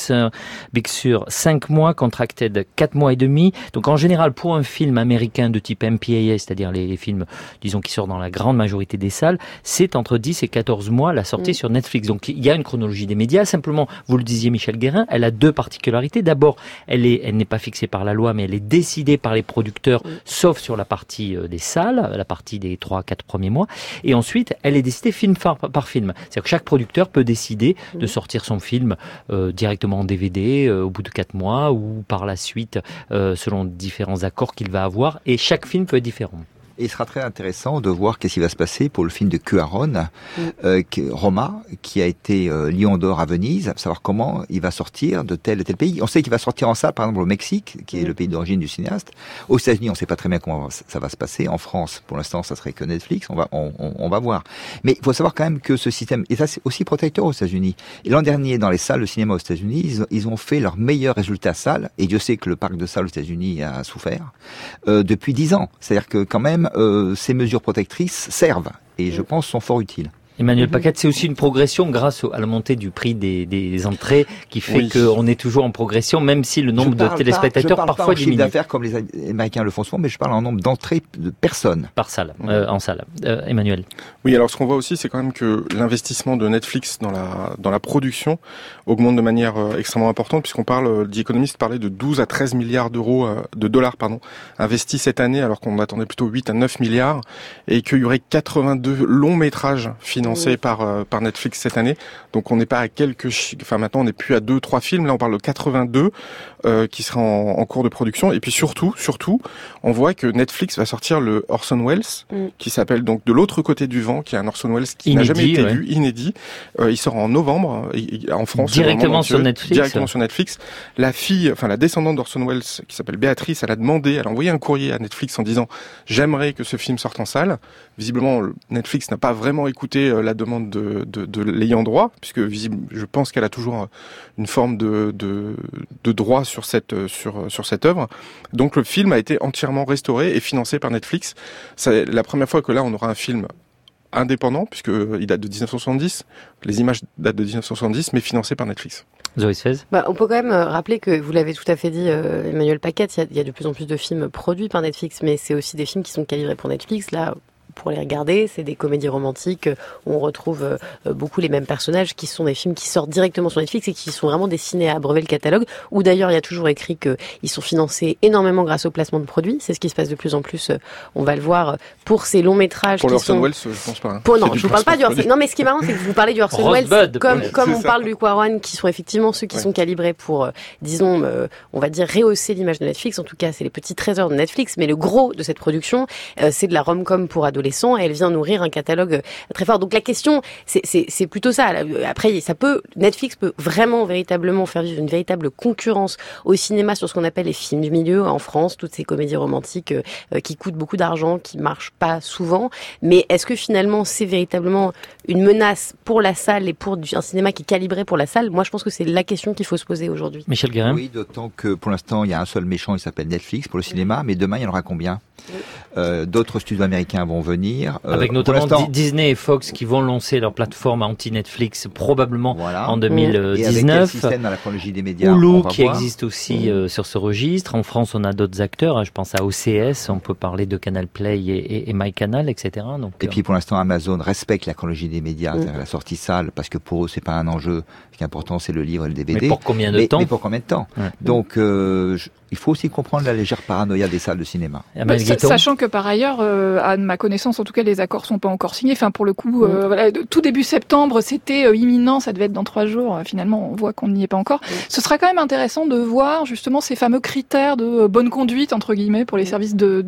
Sur 5 mois, Contracted 4 mois et demi. Donc en général, pour un film américain de type MPAA, c'est-à-dire les films, disons, qui sortent dans la grande majorité des salles, c'est entre 10 et 14 mois la sortie sur Netflix. Donc il y a une chronologie des médias. Simplement, vous le disiez, Michel Guérin, elle a deux particularités. D'abord, elle n'est pas fixée par la loi, mais elle est décidée par les producteurs, sauf sur la partie des salles, la partie des 3-4 premiers mois. Et ensuite, elle est décidée film par film. C'est-à-dire que chaque producteur peut décider de sortir son film directement en DVD au bout de 4 mois ou par la suite selon différents accords qu'il va avoir. Et chaque film peut être différent. Et il sera très intéressant de voir qu'est-ce qui va se passer pour le film de Cuarón, Roma, qui a été Lion d'Or à Venise, savoir comment il va sortir de tel et tel pays. On sait qu'il va sortir en salle, par exemple, au Mexique, qui est le pays d'origine du cinéaste. Aux États-Unis, on ne sait pas très bien comment ça va se passer. En France, pour l'instant, ça serait que Netflix. On va voir. Mais il faut savoir quand même que ce système est aussi protecteur aux États-Unis. Et l'an dernier, dans les salles de cinéma aux États-Unis, ils ont fait leur meilleur résultat salle. Et Dieu sait que le parc de salles aux États-Unis a souffert depuis 10 ans. C'est-à-dire que quand même, ces mesures protectrices servent et je pense sont fort utiles. Emmanuel Paquette, c'est aussi une progression grâce à la montée du prix des entrées qui fait qu'on est toujours en progression, même si le nombre de téléspectateurs parfois diminue. Je parle pas en chiffre d'affaires comme les Américains le font souvent, mais je parle en nombre d'entrées de personnes. Par salle, en salle. Emmanuel. Oui, alors ce qu'on voit aussi, c'est quand même que l'investissement de Netflix dans la production augmente de manière extrêmement importante, puisqu'on parle, The Economist parlait de 12 à 13 milliards de dollars, investis cette année, alors qu'on attendait plutôt 8 à 9 milliards, et qu'il y aurait 82 longs métrages financés par Netflix cette année. Donc on n'est pas à maintenant on n'est plus à 2-3 films, là on parle de 82 qui sera en cours de production. Et puis surtout, on voit que Netflix va sortir le Orson Welles, qui s'appelle donc De l'autre côté du vent, qui est un Orson Welles qui n'a jamais été vu, inédit. Il sort en novembre en France. Directement sur Netflix. La descendante d'Orson Welles, qui s'appelle Béatrice, elle a envoyé un courrier à Netflix en disant « J'aimerais que ce film sorte en salle ». Visiblement, Netflix n'a pas vraiment écouté la demande de l'ayant droit, puisque je pense qu'elle a toujours une forme de droit sur cette œuvre. Donc le film a été entièrement restauré et financé par Netflix. C'est la première fois que là on aura un film indépendant, puisqu'il date de 1970, les images datent de 1970, mais financé par Netflix. Zoé Sfez. On peut quand même rappeler que, vous l'avez tout à fait dit, Emmanuel Paquette, il y a de plus en plus de films produits par Netflix, mais c'est aussi des films qui sont calibrés pour Netflix. Là, pour les regarder, c'est des comédies romantiques où on retrouve beaucoup les mêmes personnages, qui sont des films qui sortent directement sur Netflix et qui sont vraiment destinés à abreuver le catalogue, où d'ailleurs il y a toujours écrit qu'ils sont financés énormément grâce au placement de produits. C'est ce qui se passe de plus en plus, on va le voir, pour ces longs métrages. Pour Orson Welles, je pense pas. Non, je vous parle pas du Orson. Non, mais ce qui est marrant, c'est que vous parlez du Orson Welles, comme on parle du Cuarón, qui sont effectivement ceux qui sont calibrés pour, disons, on va dire, rehausser l'image de Netflix. En tout cas, c'est les petits trésors de Netflix, mais le gros de cette production, c'est de la rom-com pour adolescents, et elle vient nourrir un catalogue très fort. Donc la question, c'est plutôt ça. Après, Netflix peut vraiment, véritablement faire vivre une véritable concurrence au cinéma sur ce qu'on appelle les films du milieu en France, toutes ces comédies romantiques qui coûtent beaucoup d'argent, qui marchent pas souvent. Mais est-ce que finalement c'est véritablement une menace pour la salle et pour un cinéma qui est calibré pour la salle? Moi, je pense que c'est la question qu'il faut se poser aujourd'hui. Michel Guérin. Oui, d'autant que pour l'instant, il y a un seul méchant, il s'appelle Netflix pour le cinéma, mais demain, il y en aura combien? D'autres studios américains vont venir. Avec notamment Disney et Fox qui vont lancer leur plateforme anti-Netflix probablement en 2019. Et avec quel système dans la chronologie des médias? Hulu qui existe aussi sur ce registre. En France, on a d'autres acteurs. Je pense à OCS, on peut parler de Canal Play et MyCanal, etc. Donc, et puis pour l'instant, Amazon respecte la chronologie des médias, c'est-à-dire la sortie salle, parce que pour eux, c'est pas un enjeu. Ce qui est important, c'est le livre et le DVD. Mais pour combien de temps? Mais pour combien de temps? Donc, il faut aussi comprendre la légère paranoïa des salles de cinéma. Sachant que par ailleurs, à ma connaissance, en tout cas, les accords sont pas encore signés. Enfin, pour le coup, tout début septembre, c'était imminent, ça devait être dans 3 jours. Finalement, on voit qu'on n'y est pas encore. Ce sera quand même intéressant de voir justement ces fameux critères de bonne conduite, entre guillemets, pour les services de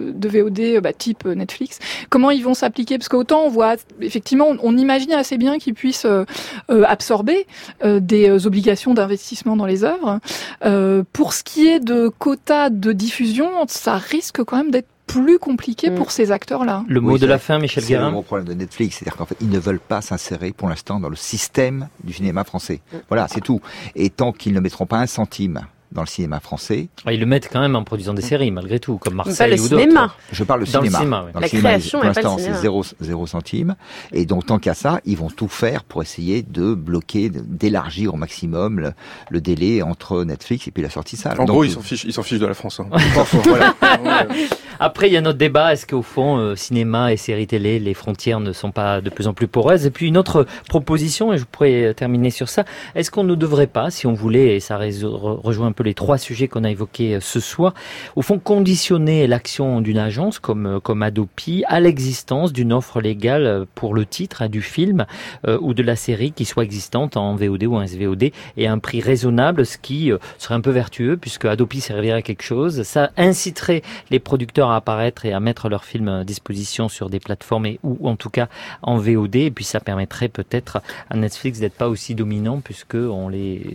VOD type Netflix. Comment ils vont s'appliquer? Parce qu'autant on voit, effectivement, on imagine assez bien qu'ils puissent absorber des obligations d'investissement dans les œuvres. Pour ce qui est de quotas de diffusion, ça risque quand même d'être plus compliqué pour ces acteurs-là. Le mot de la fin, Michel Guérin. C'est le gros problème de Netflix, c'est-à-dire qu'en fait, ils ne veulent pas s'insérer pour l'instant dans le système du cinéma français. Voilà, c'est tout. Et tant qu'ils ne mettront pas un centime dans le cinéma français. Ils le mettent quand même en produisant des séries, malgré tout, comme Pas Marseille le ou d'autres. cinéma. Je parle du Dans le cinéma. cinéma, oui. Dans le La cinéma, création pour et pas le l'instant, c'est cinéma. 0 centime. Et donc, tant qu'à ça, ils vont tout faire pour essayer de bloquer, d'élargir au maximum le délai entre Netflix et puis la sortie salle. En Donc, gros, ils s'en fichent de la France. Hein. voilà. Après, il y a notre débat. Est-ce qu'au fond, cinéma et séries télé, les frontières ne sont pas de plus en plus poreuses? Et puis une autre proposition, et je pourrais terminer sur ça. Est-ce qu'on ne devrait pas, si on voulait, et ça rejoint un peu les 3 sujets qu'on a évoqués ce soir, au fond, conditionner l'action d'une agence comme Adopi à l'existence d'une offre légale pour le titre du film ou de la série qui soit existante en VOD ou en SVOD et à un prix raisonnable, ce qui serait un peu vertueux puisque Adopi servirait à quelque chose. Ça inciterait les producteurs à apparaître et à mettre leurs films à disposition sur des plateformes ou en tout cas en VOD, et puis ça permettrait peut-être à Netflix d'être pas aussi dominant puisque on les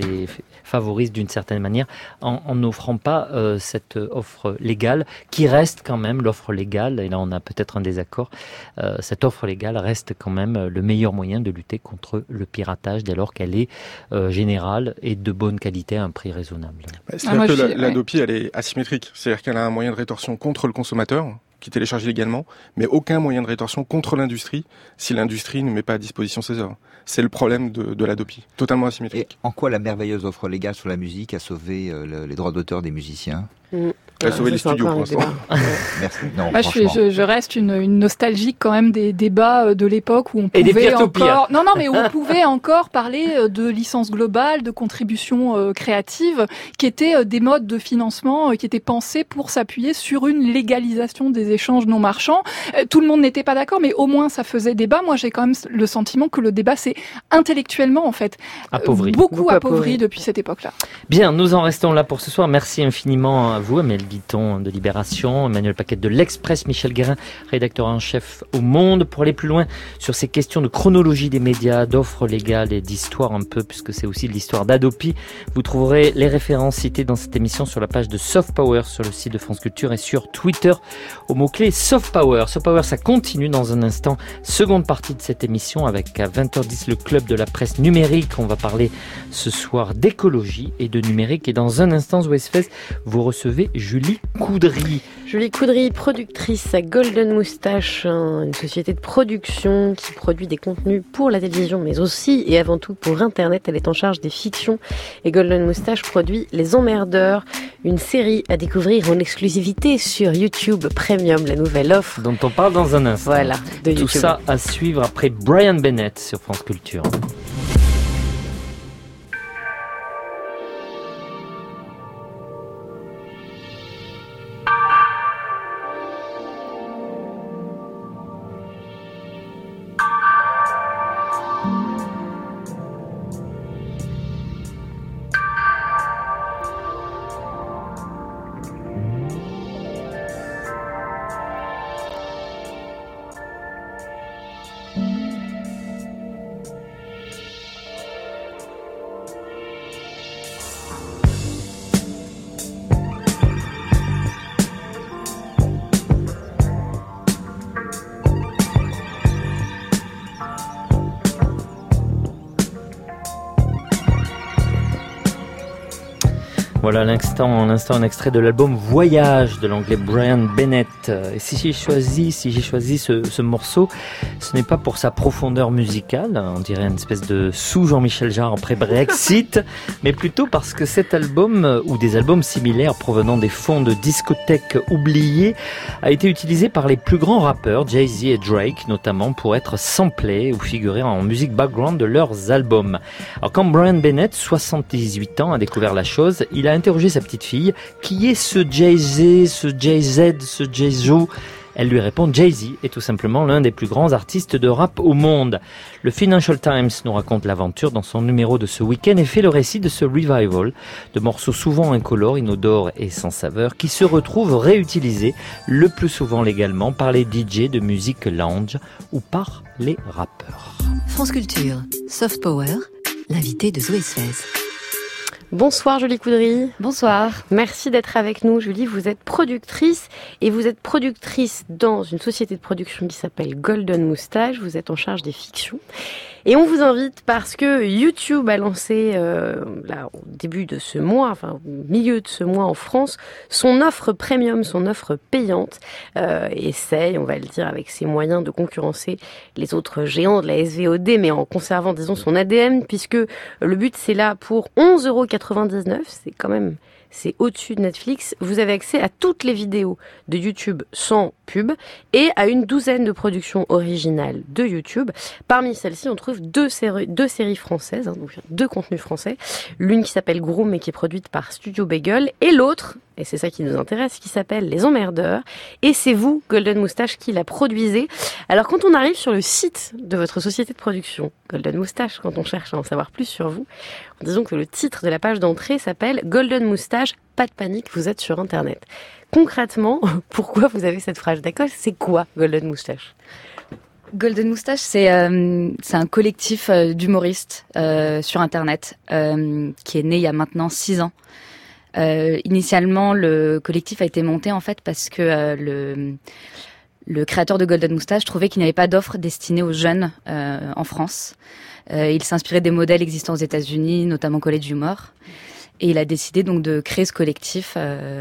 favorise d'une certaine manière en n'offrant pas cette offre légale qui reste quand même l'offre légale, et là on a peut-être un désaccord, cette offre légale reste quand même le meilleur moyen de lutter contre le piratage dès lors qu'elle est générale et de bonne qualité à un prix raisonnable. C'est-à-dire que l'Adopi, elle est asymétrique, c'est-à-dire qu'elle a un moyen de rétorsion contre le consommateur qui télécharge illégalement, mais aucun moyen de rétorsion contre l'industrie si l'industrie ne met pas à disposition ses œuvres. C'est le problème de l'Adopi, totalement asymétrique. Et en quoi la merveilleuse offre légale sur la musique a sauvé les droits d'auteur des musiciens? Elle a sauvé les studios pour l'instant. Merci. Non, Moi, je reste une nostalgique quand même des débats de l'époque où on pouvait encore, mais où on pouvait encore parler de licence globale, de contribution créative, qui étaient des modes de financement qui étaient pensés pour s'appuyer sur une légalisation des échanges non marchands. Tout le monde n'était pas d'accord, mais au moins ça faisait débat. Moi, j'ai quand même le sentiment que le débat s'est intellectuellement en fait beaucoup appauvri depuis cette époque-là. Bien, nous en restons là pour ce soir. Merci infiniment à vous, Amélie Guiton de Libération, Emmanuel Paquette de l'Express, Michel Guérin, rédacteur en chef au Monde. Pour aller plus loin sur ces questions de chronologie des médias, d'offres légales et d'histoire un peu, puisque c'est aussi de l'histoire d'Adopi, vous trouverez les références citées dans cette émission sur la page de Soft Power sur le site de France Culture et sur Twitter au mot-clé Soft Power. Soft Power, ça continue dans un instant. Seconde partie de cette émission avec à 20h10 le club de la presse numérique. On va parler ce soir d'écologie et de numérique. Et dans un instant, Westfest, vous recevez Julie Coudry. Julie Coudry, productrice à Golden Moustache, une société de production qui produit des contenus pour la télévision, mais aussi et avant tout pour Internet. Elle est en charge des fictions et Golden Moustache produit Les Emmerdeurs, une série à découvrir en exclusivité sur YouTube Premium, la nouvelle offre. Dont on parle dans un instant. Voilà, de YouTube. Tout ça à suivre après Brian Bennett sur France Culture. Voilà, à l'instant un extrait de l'album Voyage de l'anglais Brian Bennett. Et si j'ai choisi ce morceau, ce n'est pas pour sa profondeur musicale, on dirait une espèce de sous-Jean-Michel Jarre après Brexit, mais plutôt parce que cet album, ou des albums similaires provenant des fonds de discothèques oubliés, a été utilisé par les plus grands rappeurs, Jay-Z et Drake notamment, pour être samplé ou figurer en musique background de leurs albums. Alors quand Brian Bennett, 78 ans, a découvert la chose, il a interrogé sa petite fille, qui est ce Jay-Z, ce Jay-Z, ce Jay-Zo? Elle lui répond, Jay-Z est tout simplement l'un des plus grands artistes de rap au monde. Le Financial Times nous raconte l'aventure dans son numéro de ce week-end et fait le récit de ce revival de morceaux souvent incolores, inodores et sans saveur qui se retrouvent réutilisés le plus souvent légalement par les DJ de musique lounge ou par les rappeurs. France Culture, Soft Power, l'invité de Zoé Sfez. Bonsoir Julie Coudry. Bonsoir. Merci d'être avec nous. Julie, vous êtes productrice et vous êtes productrice dans une société de production qui s'appelle Golden Moustache. Vous êtes en charge des fictions. Et on vous invite parce que YouTube a lancé, là, au début de ce mois, enfin, au milieu de ce mois en France, son offre premium, son offre payante, et essaye, on va le dire, avec ses moyens de concurrencer les autres géants de la SVOD, mais en conservant, disons, son ADN, puisque le but, c'est là pour 11,99 €, c'est quand même... C'est au-dessus de Netflix. Vous avez accès à toutes les vidéos de YouTube sans pub et à une douzaine de productions originales de YouTube. Parmi celles-ci, on trouve deux séries françaises, donc 2 contenus français. L'une qui s'appelle Groom et qui est produite par Studio Bagel et l'autre, et c'est ça qui nous intéresse, qui s'appelle Les Emmerdeurs. Et c'est vous, Golden Moustache, qui la produisez. Alors quand on arrive sur le site de votre société de production, Golden Moustache, quand on cherche à en savoir plus sur vous, disons que le titre de la page d'entrée s'appelle Golden Moustache, pas de panique, vous êtes sur Internet. Concrètement, pourquoi vous avez cette phrase d'accueil? C'est quoi Golden Moustache? Golden Moustache, c'est un collectif d'humoristes sur Internet qui est né il y a maintenant 6 ans. Initialement, le collectif a été monté en fait parce que le créateur de Golden Moustache trouvait qu'il n'y avait pas d'offre destinée aux jeunes en France. Il s'inspirait des modèles existants aux États-Unis, notamment College Humor, et il a décidé donc de créer ce collectif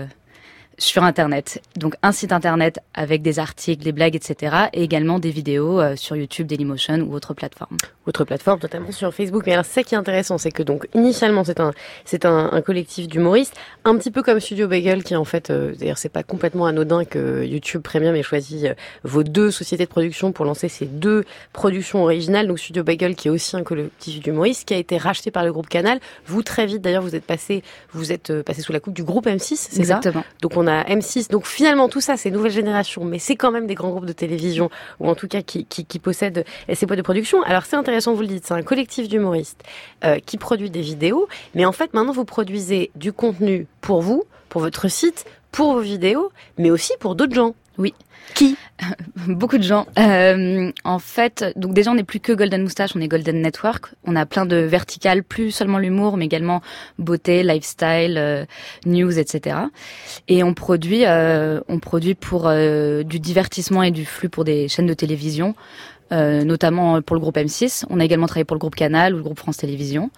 sur Internet. Donc un site Internet avec des articles, des blagues, etc. Et également des vidéos sur YouTube, Dailymotion ou autres plateformes. Autres plateformes, notamment sur Facebook. Mais alors, c'est ça qui est intéressant, c'est que donc initialement c'est un collectif d'humoristes, un petit peu comme Studio Bagel, qui en fait, d'ailleurs c'est pas complètement anodin que YouTube Premium ait choisi vos 2 sociétés de production pour lancer ces 2 productions originales. Donc Studio Bagel, qui est aussi un collectif d'humoristes, qui a été racheté par le groupe Canal. Vous très vite, d'ailleurs, vous êtes passé sous la coupe du groupe M6, c'est Exactement. ça? Donc on a M6. Donc finalement tout ça, c'est nouvelle génération, mais c'est quand même des grands groupes de télévision ou en tout cas qui possèdent ces boîtes de production. Alors c'est intéressant, vous le dites, c'est un collectif d'humoristes qui produit des vidéos, mais en fait maintenant vous produisez du contenu pour vous, pour votre site, pour vos vidéos, mais aussi pour d'autres gens. Oui. Qui? Beaucoup de gens. En fait, donc déjà on n'est plus que Golden Moustache, on est Golden Network. On a plein de verticales, plus seulement l'humour, mais également beauté, lifestyle, news, etc. Et on produit pour du divertissement et du flux pour des chaînes de télévision. Notamment pour le groupe M6. On a également travaillé pour le groupe Canal ou le groupe France Télévisions.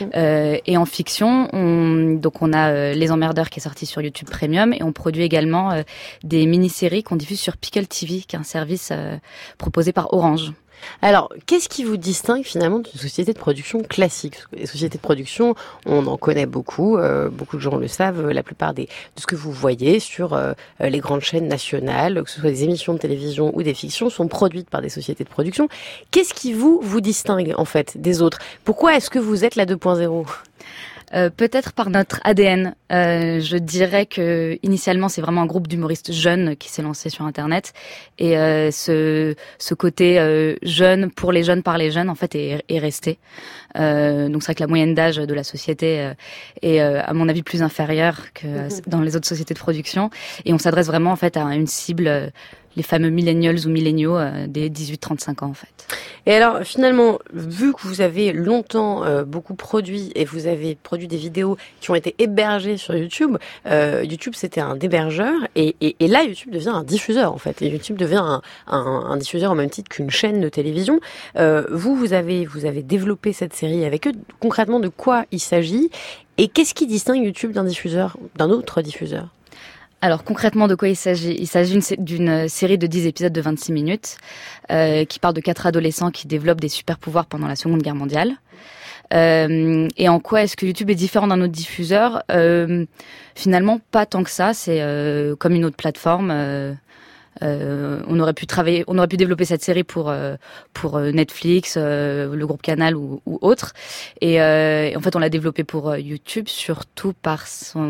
Et en fiction, on a Les Emmerdeurs qui est sorti sur YouTube Premium et on produit également des mini-séries qu'on diffuse sur Pickle TV, qui est un service proposé par Orange. Alors, qu'est-ce qui vous distingue finalement d'une société de production classique? Parce que les sociétés de production, on en connaît beaucoup, beaucoup de gens le savent, la plupart de ce que vous voyez sur les grandes chaînes nationales, que ce soit des émissions de télévision ou des fictions, sont produites par des sociétés de production. Qu'est-ce qui vous distingue en fait des autres? Pourquoi est-ce que vous êtes la 2.0? Peut-être par notre ADN. Je dirais que initialement c'est vraiment un groupe d'humoristes jeunes qui s'est lancé sur Internet et ce côté jeune pour les jeunes par les jeunes en fait est resté. Donc c'est vrai que la moyenne d'âge de la société est à mon avis plus inférieure que dans les autres sociétés de production et on s'adresse vraiment en fait à une cible les fameux millennials ou milléniaux des 18-35 ans en fait. Et alors finalement, vu que vous avez longtemps beaucoup produit et vous avez produit des vidéos qui ont été hébergées sur YouTube, YouTube c'était un hébergeur et là YouTube devient un diffuseur en fait. Et YouTube devient un diffuseur au même titre qu'une chaîne de télévision. Vous avez développé cette série avec eux. Concrètement, de quoi il s'agit et qu'est-ce qui distingue YouTube d'un diffuseur, d'un autre diffuseur? Alors concrètement, de quoi il s'agit? Il s'agit d'une série de 10 épisodes de 26 minutes qui parle de 4 adolescents qui développent des super pouvoirs pendant la Seconde Guerre mondiale. Et en quoi est-ce que YouTube est différent d'un autre diffuseur? Finalement, pas tant que ça. C'est comme une autre plateforme. On aurait pu développer cette série pour Netflix, le groupe Canal ou autre. Et en fait, on l'a développé pour YouTube, surtout par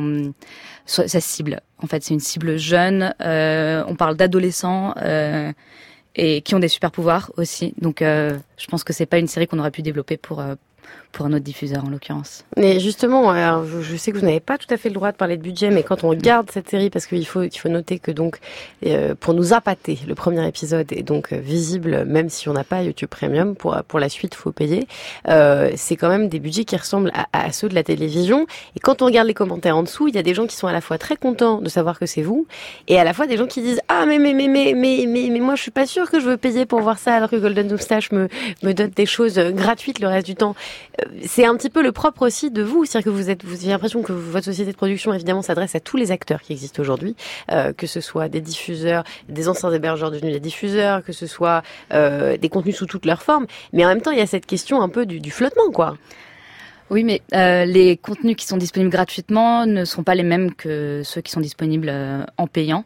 sa cible. En fait, c'est une cible jeune. On parle d'adolescents et qui ont des super pouvoirs aussi. Donc, je pense que c'est pas une série qu'on aurait pu développer pour pour un autre diffuseur en l'occurrence. Mais justement, alors, je sais que vous n'avez pas tout à fait le droit de parler de budget, mais quand on regarde cette série, parce qu'il faut noter que donc pour nous appâter, le premier épisode est donc visible, même si on n'a pas YouTube Premium. Pour la suite, faut payer. C'est quand même des budgets qui ressemblent à ceux de la télévision. Et quand on regarde les commentaires en dessous, il y a des gens qui sont à la fois très contents de savoir que c'est vous, et à la fois des gens qui disent mais moi je suis pas sûre que je veux payer pour voir ça, alors que Golden Moustache me donne des choses gratuites le reste du temps. C'est un petit peu le propre aussi de vous, c'est-à-dire que vous avez l'impression que votre société de production évidemment s'adresse à tous les acteurs qui existent aujourd'hui, que ce soit des diffuseurs, des anciens hébergeurs devenus des diffuseurs, que ce soit des contenus sous toutes leurs formes, mais en même temps il y a cette question un peu du flottement, quoi. Oui, mais les contenus qui sont disponibles gratuitement ne sont pas les mêmes que ceux qui sont disponibles en payant.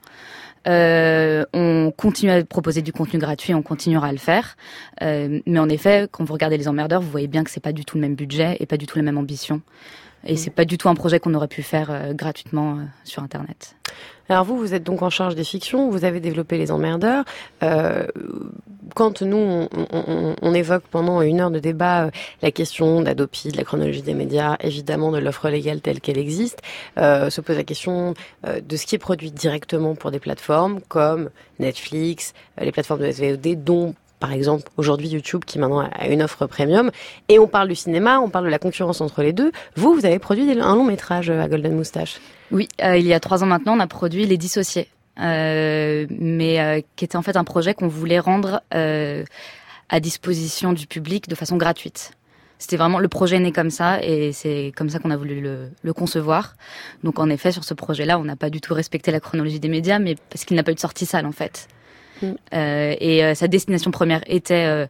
On continue à proposer du contenu gratuit, on continuera à le faire. Mais en effet, quand vous regardez Les Emmerdeurs, vous voyez bien que c'est pas du tout le même budget et pas du tout la même ambition. Et c'est pas du tout un projet qu'on aurait pu faire gratuitement sur Internet. Alors vous êtes donc en charge des fictions, vous avez développé Les Emmerdeurs. Quand nous, on évoque pendant 1 heure de débat la question d'Adopi, de la chronologie des médias, évidemment de l'offre légale telle qu'elle existe, se pose la question de ce qui est produit directement pour des plateformes comme Netflix, les plateformes de SVOD, dont par exemple, aujourd'hui, YouTube, qui maintenant a une offre premium. Et on parle du cinéma, on parle de la concurrence entre les deux. Vous avez produit un long métrage à Golden Moustache. Oui, il y a 3 ans maintenant, on a produit Les Dissociés. Mais qui était en fait un projet qu'on voulait rendre à disposition du public de façon gratuite. C'était vraiment, le projet est né comme ça, et c'est comme ça qu'on a voulu le concevoir. Donc en effet, sur ce projet-là, on n'a pas du tout respecté la chronologie des médias, mais parce qu'il n'a pas eu de sortie salle, en fait. Et sa destination première était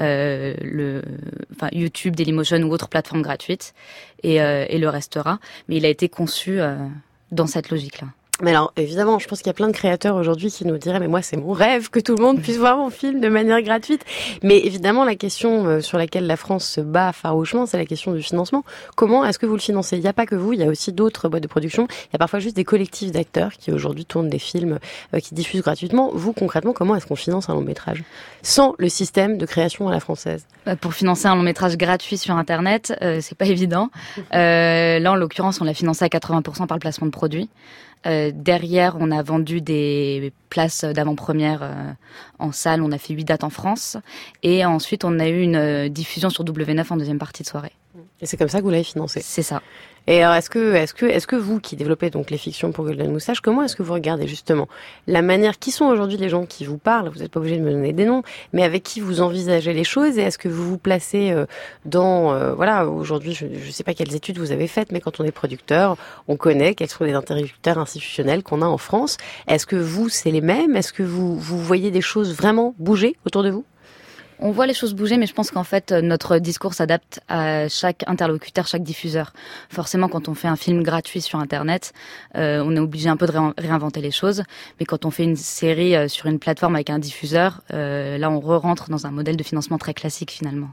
YouTube, Dailymotion ou autre plateforme gratuite, et le restera. Mais il a été conçu dans cette logique-là. Mais alors, évidemment, je pense qu'il y a plein de créateurs aujourd'hui qui nous diraient, mais moi, c'est mon rêve que tout le monde puisse voir mon film de manière gratuite. Mais évidemment, la question sur laquelle la France se bat farouchement, c'est la question du financement. Comment est-ce que vous le financez ? Il n'y a pas que vous, il y a aussi d'autres boîtes de production. Il y a parfois juste des collectifs d'acteurs qui aujourd'hui tournent des films qui diffusent gratuitement. Vous, concrètement, comment est-ce qu'on finance un long métrage sans le système de création à la française ? Pour financer un long métrage gratuit sur Internet, c'est pas évident. Là, en l'occurrence, on l'a financé à 80% par le placement de produits. Derrière, on a vendu des places d'avant-première en salle. On a fait 8 dates en France. Et ensuite, on a eu une diffusion sur W9 en deuxième partie de soirée. Et c'est comme ça que vous l'avez financé. C'est ça. Et alors, est-ce que vous qui développez donc les fictions pour Golden Moustache, comment est-ce que vous regardez justement la manière, qui sont aujourd'hui les gens qui vous parlent, vous n'êtes pas obligé de me donner des noms, mais avec qui vous envisagez les choses, et est-ce que vous vous placez dans, voilà, aujourd'hui, je ne sais pas quelles études vous avez faites, mais quand on est producteur, on connaît quels sont les interlocuteurs institutionnels qu'on a en France. Est-ce que vous, c'est les mêmes? Est-ce que vous voyez des choses vraiment bouger autour de vous? On voit les choses bouger, mais je pense qu'en fait, notre discours s'adapte à chaque interlocuteur, chaque diffuseur. Forcément, quand on fait un film gratuit sur Internet, on est obligé un peu de réinventer les choses. Mais quand on fait une série sur une plateforme avec un diffuseur, là, on re-rentre dans un modèle de financement très classique, finalement.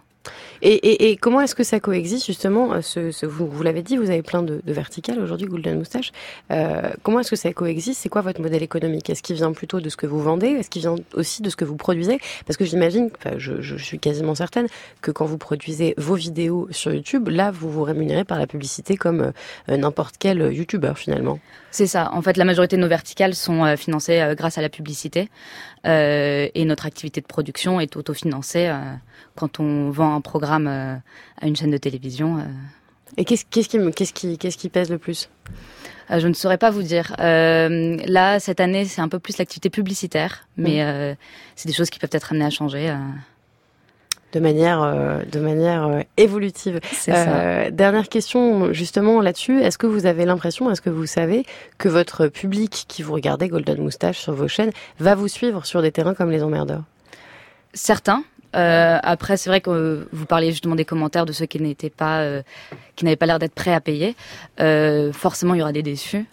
Et comment est-ce que ça coexiste justement vous l'avez dit, vous avez plein de verticales aujourd'hui, Golden Moustache. Comment est-ce que ça coexiste? C'est quoi votre modèle économique? Est-ce qu'il vient plutôt de ce que vous vendez? Est-ce qu'il vient aussi de ce que vous produisez? Parce que j'imagine, je suis quasiment certaine que quand vous produisez vos vidéos sur YouTube, là vous vous rémunérez par la publicité comme n'importe quel YouTuber finalement. C'est ça. En fait, la majorité de nos verticales sont financées grâce à la publicité, et notre activité de production est autofinancée quand on vend un programme à une chaîne de télévision. Et qu'est-ce qui pèse le plus? Je ne saurais pas vous dire. Là, cette année, c'est un peu plus l'activité publicitaire, mais c'est des choses qui peuvent être amenées à changer. De manière évolutive. C'est ça. Dernière question justement là-dessus. Est-ce que vous avez l'impression, est-ce que vous savez que votre public qui vous regardez Golden Moustache sur vos chaînes va vous suivre sur des terrains comme Les Emmerdeurs? Certains. Après, c'est vrai que vous parliez justement des commentaires de ceux qui n'avaient pas l'air d'être prêts à payer. Forcément, il y aura des déçus.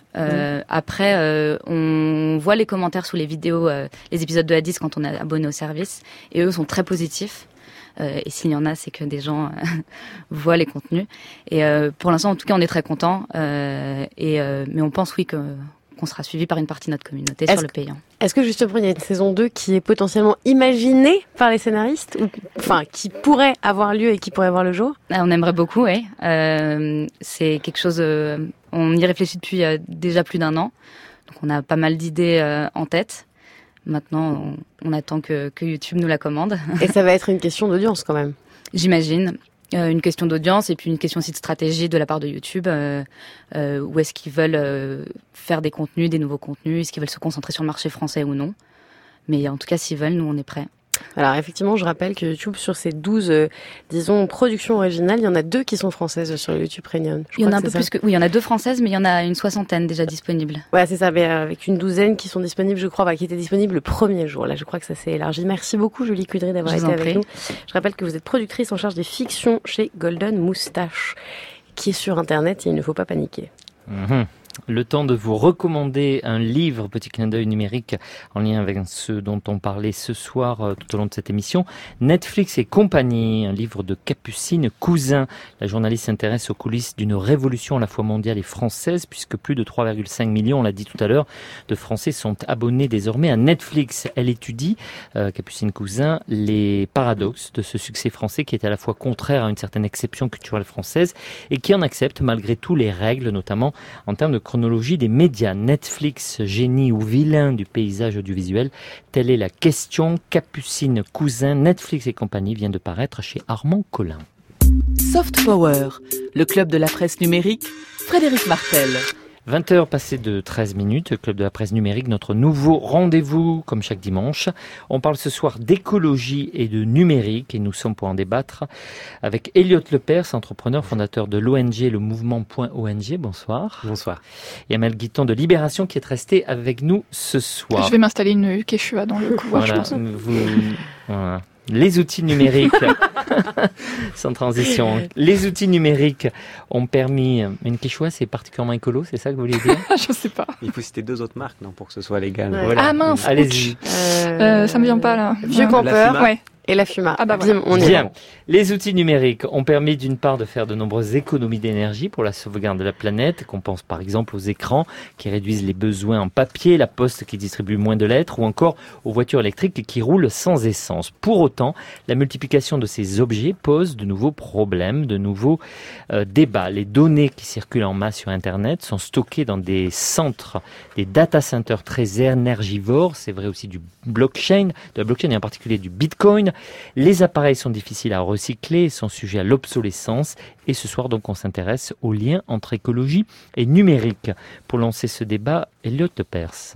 Après, on voit les commentaires sous les vidéos, les épisodes de A10 quand on est abonné au service, et eux sont très positifs. Et s'il y en a, c'est que des gens voient les contenus. Et pour l'instant, en tout cas, on est très contents. Mais on pense, oui, qu'on sera suivi par une partie de notre communauté sur le payant. Est-ce que justement il y a une saison 2 qui est potentiellement imaginée par les scénaristes, ou enfin qui pourrait avoir lieu et qui pourrait voir le jour? On aimerait beaucoup, oui. C'est quelque chose. On y réfléchit depuis déjà plus d'1 an, donc on a pas mal d'idées en tête. Maintenant, on attend que YouTube nous la commande. Et ça va être une question d'audience quand même. J'imagine. Une question d'audience et puis une question aussi de stratégie de la part de YouTube. Où est-ce qu'ils veulent faire des contenus, des nouveaux contenus? Est-ce qu'ils veulent se concentrer sur le marché français ou non? Mais en tout cas, s'ils veulent, nous, on est prêts. Alors effectivement, je rappelle que YouTube, sur ces 12, disons, productions originales, il y en a 2 qui sont françaises sur YouTube Premium. Il y en a un peu plus que... Oui, il y en a 2 françaises, mais il y en a une 60aine déjà disponibles. Ouais, c'est ça, mais avec une 12aine qui sont disponibles, je crois, qui étaient disponibles le premier jour. Là, je crois que ça s'est élargi. Merci beaucoup, Julie Cudry, d'avoir été avec nous. Je rappelle que vous êtes productrice en charge des fictions chez Golden Moustache, qui est sur Internet et il ne faut pas paniquer. Le temps de vous recommander un livre, petit clin d'œil numérique, en lien avec ce dont on parlait ce soir tout au long de cette émission. Netflix et compagnie, un livre de Capucine Cousin. La journaliste s'intéresse aux coulisses d'une révolution à la fois mondiale et française, puisque plus de 3,5 millions, on l'a dit tout à l'heure, de Français sont abonnés désormais à Netflix. Elle étudie, Capucine Cousin, les paradoxes de ce succès français qui est à la fois contraire à une certaine exception culturelle française et qui en accepte malgré tout les règles, notamment en termes de chronologie des médias. Netflix, génie ou vilain du paysage audiovisuel, telle est la question. Capucine Cousin, Netflix et compagnie vient de paraître chez Armand Collin. Soft Power, le club de la presse numérique, Frédéric Martel. 20h passées de 13 minutes, Club de la presse numérique, notre nouveau rendez-vous comme chaque dimanche. On parle ce soir d'écologie et de numérique et nous sommes pour en débattre avec Elliot Lepers, entrepreneur, fondateur de l'ONG Le Mouvement.ong. Bonsoir. Bonsoir. Et Amel Guiton de Libération qui est resté avec nous ce soir. Je vais m'installer une quechua dans le couloir, voilà, je pense. Voilà. Les outils numériques, sans transition, les outils numériques ont permis... Une quechua, c'est particulièrement écolo, c'est ça que vous voulez dire? Je sais pas. Il faut citer 2 autres marques, non, pour que ce soit légal. Ouais. Voilà. Ah mince. Allez-y. Ça me vient pas là. Vieux campeur. Ouais. Et la Fuma. Ah bah voilà. On est Bien. Les outils numériques ont permis d'une part de faire de nombreuses économies d'énergie pour la sauvegarde de la planète, qu'on pense par exemple aux écrans qui réduisent les besoins en papier, la poste qui distribue moins de lettres ou encore aux voitures électriques qui roulent sans essence. Pour autant, la multiplication de ces objets pose de nouveaux problèmes, de nouveaux débats. Les données qui circulent en masse sur Internet sont stockées dans des centres, des data centers très énergivores. C'est vrai aussi du blockchain, de la blockchain et en particulier du Bitcoin. Les appareils sont difficiles à recycler, sont sujets à l'obsolescence. Et ce soir, donc, on s'intéresse au lien entre écologie et numérique. Pour lancer ce débat, Elliot Lepers.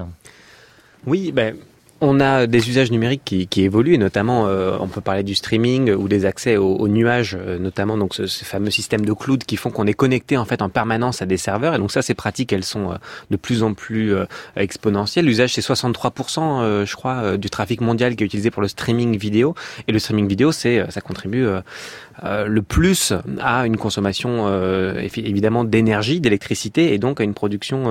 Oui, on a des usages numériques qui évoluent, et notamment on peut parler du streaming ou des accès aux nuages, notamment donc ce fameux système de cloud qui font qu'on est connecté en fait en permanence à des serveurs, et donc ça ces pratiques elles sont de plus en plus exponentielles. L'usage c'est 63% je crois du trafic mondial qui est utilisé pour le streaming vidéo, et le streaming vidéo ça contribue le plus à une consommation évidemment d'énergie, d'électricité, et donc à une production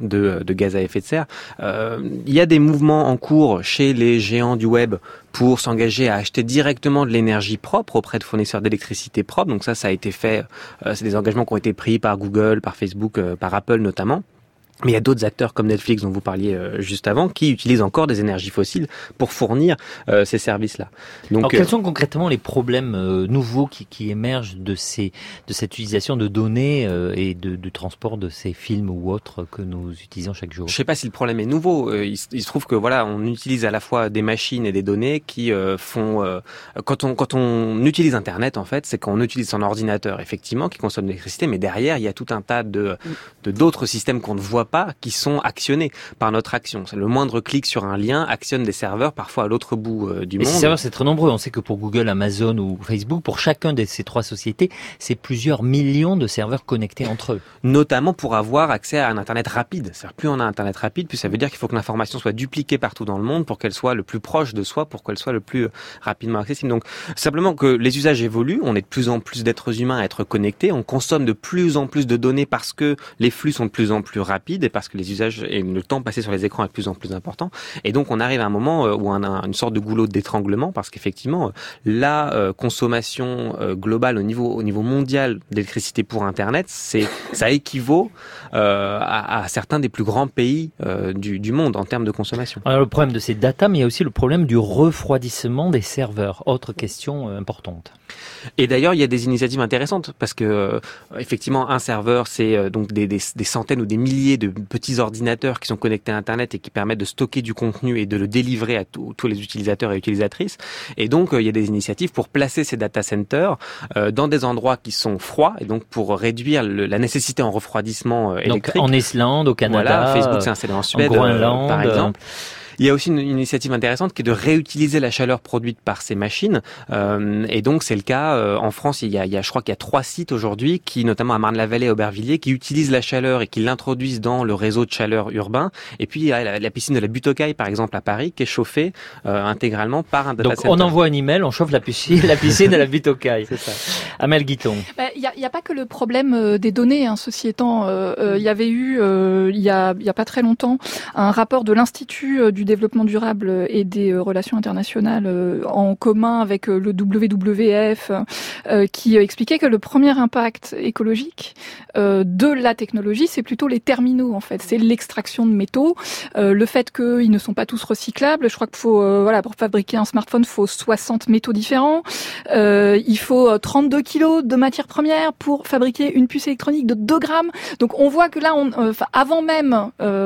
de gaz à effet de serre. Il y a des mouvements en cours chez les géants du web pour s'engager à acheter directement de l'énergie propre auprès de fournisseurs d'électricité propre. Donc ça a été fait, c'est des engagements qui ont été pris par Google, par Facebook, par Apple notamment. Mais il y a d'autres acteurs comme Netflix dont vous parliez juste avant qui utilisent encore des énergies fossiles pour fournir ces services-là. Donc, alors quels sont concrètement les problèmes nouveaux qui émergent de cette utilisation de données et du transport de ces films ou autres que nous utilisons chaque jour? Je ne sais pas si le problème est nouveau. Il se trouve que voilà, on utilise à la fois des machines et des données qui font quand on utilise Internet en fait, c'est qu'on utilise son ordinateur effectivement qui consomme de l'électricité, mais derrière il y a tout un tas de d'autres systèmes qu'on ne voit pas qui sont actionnés par notre action. C'est le moindre clic sur un lien actionne des serveurs parfois à l'autre bout du monde. Et ces serveurs, c'est très nombreux. On sait que pour Google, Amazon ou Facebook, pour chacun de ces 3 sociétés, c'est plusieurs millions de serveurs connectés entre eux. Notamment pour avoir accès à un Internet rapide. C'est-à-dire, plus on a un Internet rapide, plus ça veut dire qu'il faut que l'information soit dupliquée partout dans le monde pour qu'elle soit le plus proche de soi, pour qu'elle soit le plus rapidement accessible. Donc, simplement que les usages évoluent. On est de plus en plus d'êtres humains à être connectés. On consomme de plus en plus de données parce que les flux sont de plus en plus rapides. rapide et parce que les usages et le temps passé sur les écrans est de plus en plus important. Et donc, on arrive à un moment où on a une sorte de goulot d'étranglement parce qu'effectivement, la consommation globale au niveau mondial d'électricité pour Internet, ça équivaut à certains des plus grands pays du monde en termes de consommation. Alors, le problème de ces data, mais il y a aussi le problème du refroidissement des serveurs. Autre question importante. Et d'ailleurs, il y a des initiatives intéressantes parce que effectivement, un serveur, c'est donc des centaines ou des milliers de petits ordinateurs qui sont connectés à Internet et qui permettent de stocker du contenu et de le délivrer à tous les utilisateurs et utilisatrices. Et donc, il y a des initiatives pour placer ces data centers dans des endroits qui sont froids et donc pour réduire la nécessité en refroidissement électrique. Donc, en Islande, au Canada, voilà, Facebook s'est installé en Suède, par exemple. Il y a aussi une initiative intéressante qui est de réutiliser la chaleur produite par ces machines. Et donc, c'est le cas en France. Je crois qu'il y a 3 sites aujourd'hui qui, notamment à Marne-la-Vallée et Aubervilliers, qui utilisent la chaleur et qui l'introduisent dans le réseau de chaleur urbain. Et puis, il y a la piscine de la Butte aux Cailles, par exemple, à Paris, qui est chauffée intégralement par un data center. Donc, on envoie un email, on chauffe la piscine de la Butte aux Cailles. C'est ça. Amel Guiton. Il y a pas que le problème des données, ceci étant. Il y avait eu, il y a pas très longtemps, un rapport de l'Institut du développement durable et des relations internationales en commun avec le WWF qui expliquait que le premier impact écologique de la technologie, c'est plutôt les terminaux en fait, c'est l'extraction de métaux, le fait qu'ils ne sont pas tous recyclables. Je crois qu'il faut pour fabriquer un smartphone, il faut 60 métaux différents, il faut 32 kilos de matières premières pour fabriquer une puce électronique de 2 grammes. Donc on voit que là, avant même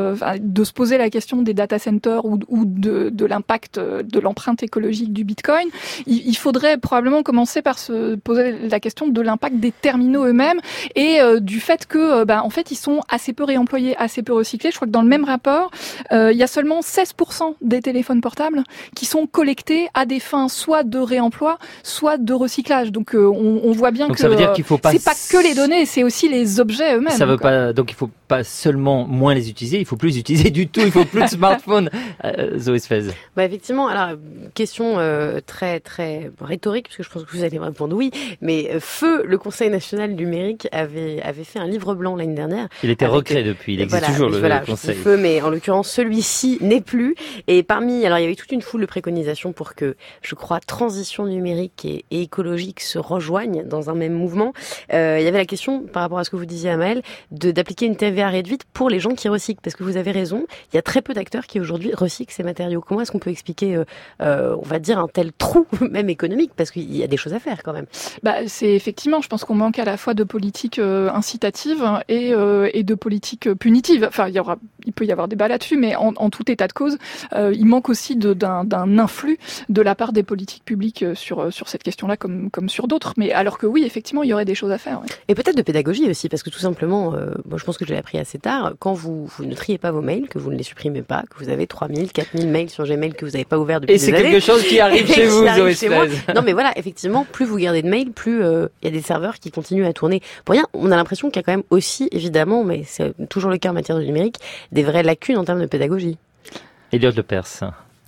de se poser la question des data centers ou de l'impact de l'empreinte écologique du Bitcoin, il faudrait probablement commencer par se poser la question de l'impact des terminaux eux-mêmes et du fait que en fait ils sont assez peu réemployés, assez peu recyclés. Je crois que dans le même rapport, il y a seulement 16% des téléphones portables qui sont collectés à des fins soit de réemploi, soit de recyclage. Donc on voit bien que ça veut dire qu'il faut pas c'est pas que les données, c'est aussi les objets eux-mêmes. Ça veut pas, donc il faut pas seulement moins les utiliser, il faut plus les utiliser du tout, il faut plus de smartphones. Zoé Sfez. Effectivement, alors question très très rhétorique, parce que je pense que vous allez me répondre oui, mais le Conseil national du numérique avait fait un livre blanc l'année dernière. Il était recréé depuis, il existe toujours le Conseil. Mais en l'occurrence celui-ci n'est plus. Et il y avait toute une foule de préconisations pour que, je crois, transition numérique et écologique se rejoignent dans un même mouvement. Il y avait la question, par rapport à ce que vous disiez Amel, d'appliquer une TVA réduite pour les gens qui recyclent, parce que vous avez raison, il y a très peu d'acteurs qui aujourd'hui recyclent ces matériaux. Comment est-ce qu'on peut expliquer, on va dire, un tel trou, même économique, parce qu'il y a des choses à faire quand même. C'est effectivement, je pense qu'on manque à la fois de politique incitative et de politique punitive. Enfin, il peut y avoir débat là-dessus, mais en tout état de cause, il manque aussi d'un influx de la part des politiques publiques sur cette question-là, comme sur d'autres. Mais alors que oui, effectivement, il y aurait des choses à faire. Ouais. Et peut-être de pédagogie aussi, parce que tout simplement, je pense que je l'ai appris assez tard, quand vous ne triez pas vos mails, que vous ne les supprimez pas, que vous avez 3000, 4000 mails sur Gmail que vous n'avez pas ouvert depuis des années. Et c'est quelque chose qui arrive chez vous, Zoé Sfez. Non, mais voilà, effectivement, plus vous gardez de mails, plus il y a des serveurs qui continuent à tourner. Pour rien, on a l'impression qu'il y a quand même aussi, évidemment, mais c'est toujours le cas en matière de numérique, des vraies lacunes en termes de pédagogie. Elliot Lepers.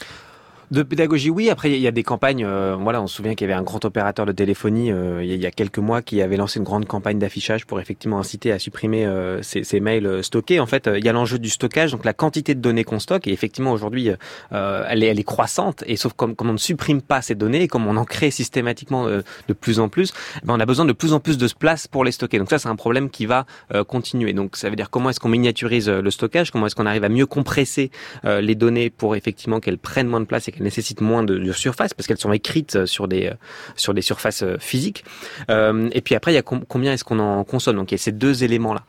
De pédagogie, oui. Après, il y a des campagnes. On se souvient qu'il y avait un grand opérateur de téléphonie il y a quelques mois qui avait lancé une grande campagne d'affichage pour effectivement inciter à supprimer ces mails stockés. En fait, il y a l'enjeu du stockage, donc la quantité de données qu'on stocke. Et effectivement, aujourd'hui, elle est croissante. Et sauf comme on ne supprime pas ces données, et comme on en crée systématiquement de plus en plus, on a besoin de plus en plus de place pour les stocker. Donc ça, c'est un problème qui va continuer. Donc ça veut dire comment est-ce qu'on miniaturise le stockage, comment est-ce qu'on arrive à mieux compresser les données pour effectivement qu'elles prennent moins de place et qu'elles nécessitent moins de surface parce qu'elles sont écrites sur des surfaces physiques. Et puis après, il y a combien est-ce qu'on en consomme. Donc il y a ces deux éléments-là.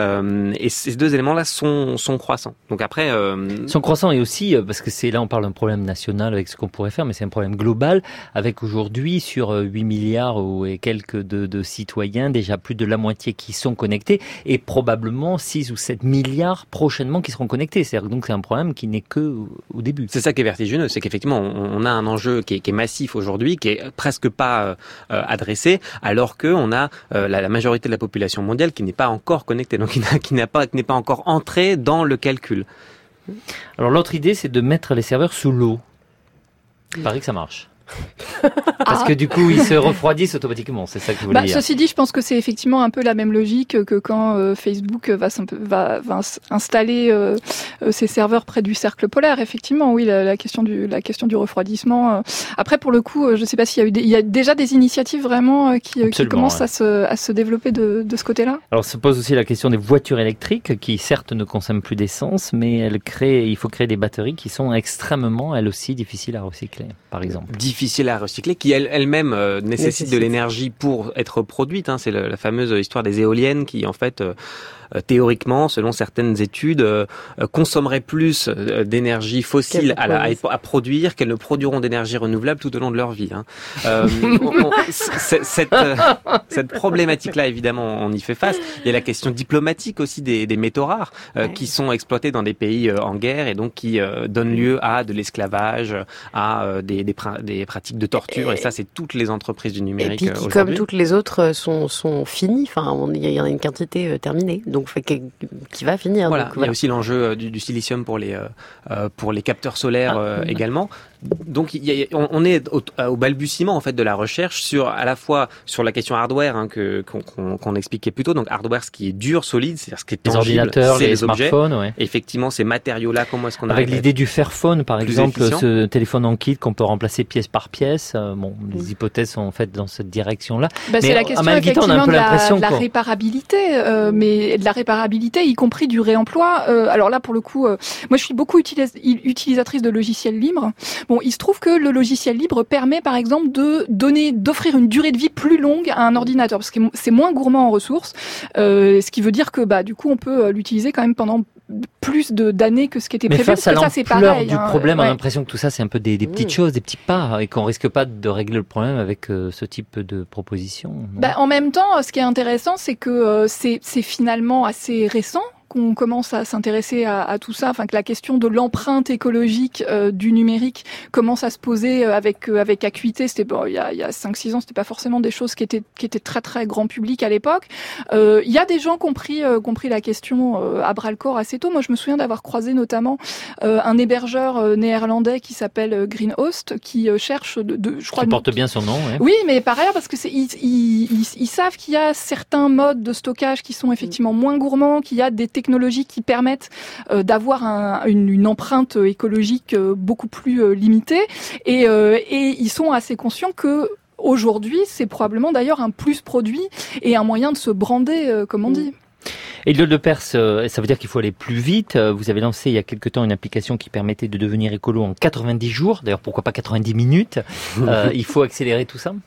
Et ces deux éléments-là sont croissants. Donc après, sont croissants et aussi parce que c'est là on parle d'un problème national avec ce qu'on pourrait faire, mais c'est un problème global avec aujourd'hui sur 8 milliards et quelques de citoyens, déjà plus de la moitié qui sont connectés et probablement 6 ou 7 milliards prochainement qui seront connectés. C'est-à-dire donc c'est un problème qui n'est que au début. C'est ça qui est vertigineux, c'est qu'effectivement on a un enjeu qui est massif aujourd'hui, qui est presque pas adressé, alors que on a la majorité de la population mondiale qui n'est pas encore connectée, donc qui n'est pas encore entrée dans le calcul. Alors l'autre idée, c'est de mettre les serveurs sous l'eau. Il paraît que ça marche. Parce que du coup, ils se refroidissent automatiquement, c'est ça que vous voulez dire. Ceci dit, je pense que c'est effectivement un peu la même logique que quand Facebook va installer ses serveurs près du cercle polaire. Effectivement, oui, la question du refroidissement. Après, pour le coup, je ne sais pas s'il y a déjà des initiatives vraiment qui commencent à se développer de ce côté-là. Alors, se pose aussi la question des voitures électriques qui, certes, ne consomment plus d'essence, mais il faut créer des batteries qui sont extrêmement, elles aussi, difficiles à recycler, par exemple. Difficiles à recycler, qui elles-mêmes nécessitent de l'énergie pour être produites. C'est la fameuse histoire des éoliennes qui, en fait, théoriquement, selon certaines études, consommeraient plus d'énergie fossile à produire qu'elles ne produiront d'énergie renouvelable tout au long de leur vie. Cette problématique-là, évidemment, on y fait face. Il y a la question diplomatique aussi des métaux rares qui sont exploités dans des pays en guerre et donc qui donnent lieu à de l'esclavage, à des pratiques de torture. Et ça, c'est toutes les entreprises du numérique aujourd'hui. Et puis qui, comme toutes les autres, sont finies. Enfin, il y en a une quantité terminée. Donc, qui va finir. Voilà. Donc, Il y a aussi l'enjeu du silicium pour les capteurs solaires également. Donc on est au balbutiement en fait de la recherche à la fois sur la question hardware qu'on expliquait plus tôt. Donc hardware, ce qui est dur, solide, c'est-à-dire ce qui est tangible, les ordinateurs, c'est les objets. Smartphones, ouais. Effectivement, ces matériaux-là, comment est-ce qu'on avec l'idée du Fairphone par exemple, efficient. ce téléphone en kit qu'on peut remplacer pièce par pièce. Les hypothèses sont en fait dans cette direction-là. C'est la question effectivement on a un peu de la réparabilité, mais de la réparabilité, y compris du réemploi. Alors là, pour le coup, moi je suis beaucoup utilisatrice de logiciels libres. Bon, il se trouve que le logiciel libre permet, par exemple, d'offrir une durée de vie plus longue à un ordinateur, parce que c'est moins gourmand en ressources, ce qui veut dire que, du coup, on peut l'utiliser quand même pendant plus d'années que ce qui était prévu. Mais face à l'ampleur du problème, on a ouais. l'impression que tout ça, c'est un peu des petites choses, des petits pas, et qu'on risque pas de régler le problème avec ce type de proposition. En même temps, ce qui est intéressant, c'est que c'est finalement assez récent qu'on commence à s'intéresser à tout ça, enfin que la question de l'empreinte écologique du numérique commence à se poser avec acuité. C'était il y a 5-6 ans, c'était pas forcément des choses qui étaient très très grand public à l'époque. Il y a des gens qui ont pris la question à bras le corps assez tôt. Moi, je me souviens d'avoir croisé notamment un hébergeur néerlandais qui s'appelle Greenhost, qui cherche je crois. Qui porte bien son nom. Ouais. Oui, mais par ailleurs parce que ils savent qu'il y a certains modes de stockage qui sont effectivement moins gourmands, qu'il y a des technologies qui permettent d'avoir une empreinte écologique beaucoup plus limitée, et ils sont assez conscients que aujourd'hui, c'est probablement d'ailleurs un plus produit et un moyen de se brander, comme on dit. Et l'Île de Perse, ça veut dire qu'il faut aller plus vite. Vous avez lancé il y a quelque temps une application qui permettait de devenir écolo en 90 jours. D'ailleurs, pourquoi pas 90 minutes? Il faut accélérer tout ça?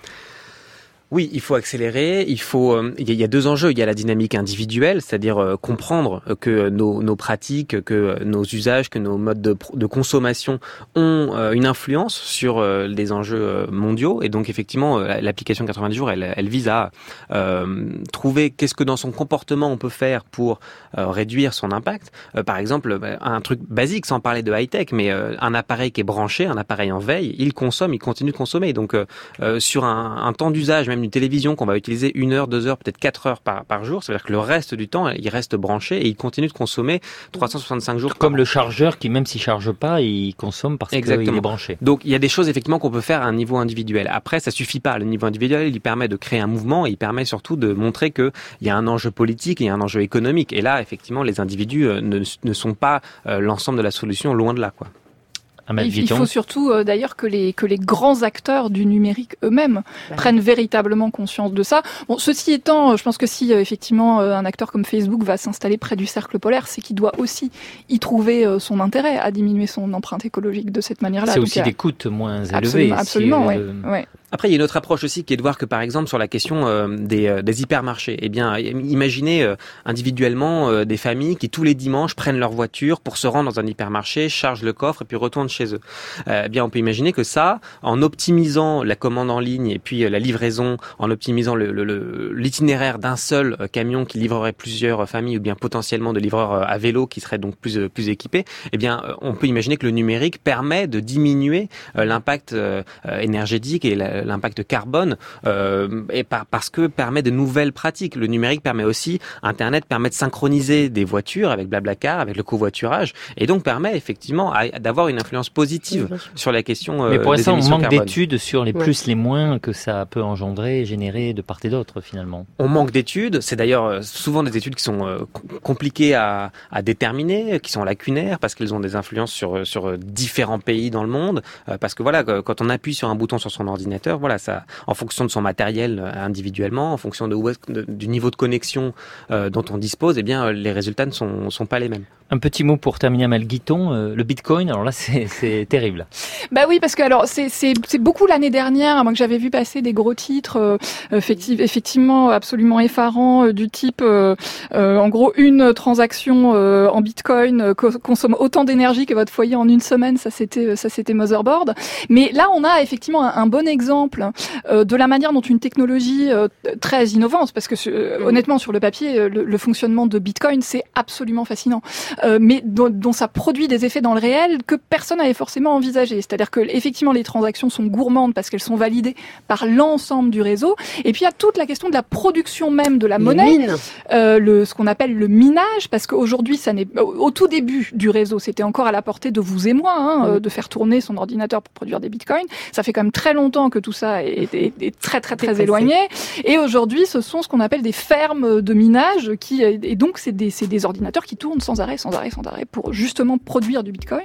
Oui, il faut accélérer. Il y a deux enjeux. Il y a la dynamique individuelle, c'est-à-dire comprendre que nos pratiques, que nos usages, que nos modes de consommation ont une influence sur des enjeux mondiaux. Et donc, effectivement, l'application 90 jours, elle vise à trouver qu'est-ce que dans son comportement on peut faire pour réduire son impact. Par exemple, un truc basique, sans parler de high-tech, mais un appareil qui est branché, un appareil en veille, il continue de consommer. Donc, sur un temps d'usage, même une télévision qu'on va utiliser 1 heure, 2 heures, peut-être 4 heures par jour, ça veut dire que le reste du temps, il reste branché et il continue de consommer 365 jours. Comme le chargeur qui, même s'il charge pas, il consomme parce qu'il est branché. Donc, il y a des choses effectivement qu'on peut faire à un niveau individuel. Après, ça suffit pas. Le niveau individuel, il permet de créer un mouvement et il permet surtout de montrer qu'il y a un enjeu politique et il y a un enjeu économique. Et là, effectivement, les individus ne sont pas l'ensemble de la solution, loin de là, quoi. Il faut surtout d'ailleurs que les grands acteurs du numérique eux-mêmes prennent véritablement conscience de ça. Bon, ceci étant, je pense que si effectivement un acteur comme Facebook va s'installer près du cercle polaire, c'est qu'il doit aussi y trouver son intérêt à diminuer son empreinte écologique de cette manière-là. C'est aussi des coûts moins élevés. Absolument, oui. Après, il y a une autre approche aussi qui est de voir que, par exemple, sur la question des hypermarchés, eh bien, imaginez individuellement des familles qui tous les dimanches prennent leur voiture pour se rendre dans un hypermarché, chargent le coffre et puis retournent chez eux. Eh bien, on peut imaginer que ça, en optimisant la commande en ligne et puis la livraison, en optimisant l'itinéraire d'un seul camion qui livrerait plusieurs familles ou bien potentiellement de livreurs à vélo qui seraient donc plus équipés, eh bien, on peut imaginer que le numérique permet de diminuer l'impact énergétique et l'impact carbone, et parce que permet de nouvelles pratiques. Le numérique permet aussi, Internet permet de synchroniser des voitures avec Blablacar, avec le covoiturage, et donc permet effectivement d'avoir une influence positive sur la question Mais pour des l'instant, on émissions manque carbone. d'études sur les plus, les moins que ça peut engendrer, générer de part et d'autre finalement. On manque d'études, c'est d'ailleurs souvent des études qui sont compliquées à déterminer, qui sont lacunaires parce qu'elles ont des influences sur différents pays dans le monde, parce que voilà, quand on appuie sur un bouton sur son ordinateur, voilà, ça, en fonction de son matériel individuellement, en fonction du niveau de connexion dont on dispose, eh bien les résultats ne sont pas les mêmes. Un petit mot pour terminer, Amel Guiton, le Bitcoin, alors là c'est terrible. Bah oui, parce que alors c'est beaucoup l'année dernière, moi que j'avais vu passer des gros titres effectivement absolument effarants du type en gros une transaction en Bitcoin consomme autant d'énergie que votre foyer en une semaine, ça c'était Motherboard. Mais là on a effectivement un bon exemple de la manière dont une technologie très innovante, parce que honnêtement sur le papier le fonctionnement de Bitcoin c'est absolument fascinant. Mais dont ça produit des effets dans le réel que personne n'avait forcément envisagé. C'est-à-dire que effectivement les transactions sont gourmandes parce qu'elles sont validées par l'ensemble du réseau. Et puis il y a toute la question de la production même de la monnaie, ce qu'on appelle le minage, parce qu'aujourd'hui ça n'est au tout début du réseau, c'était encore à la portée de vous et moi, de faire tourner son ordinateur pour produire des bitcoins. Ça fait quand même très longtemps que tout ça est très éloigné. Et aujourd'hui, ce sont ce qu'on appelle des fermes de minage et donc c'est des ordinateurs qui tournent sans arrêt pour justement produire du bitcoin.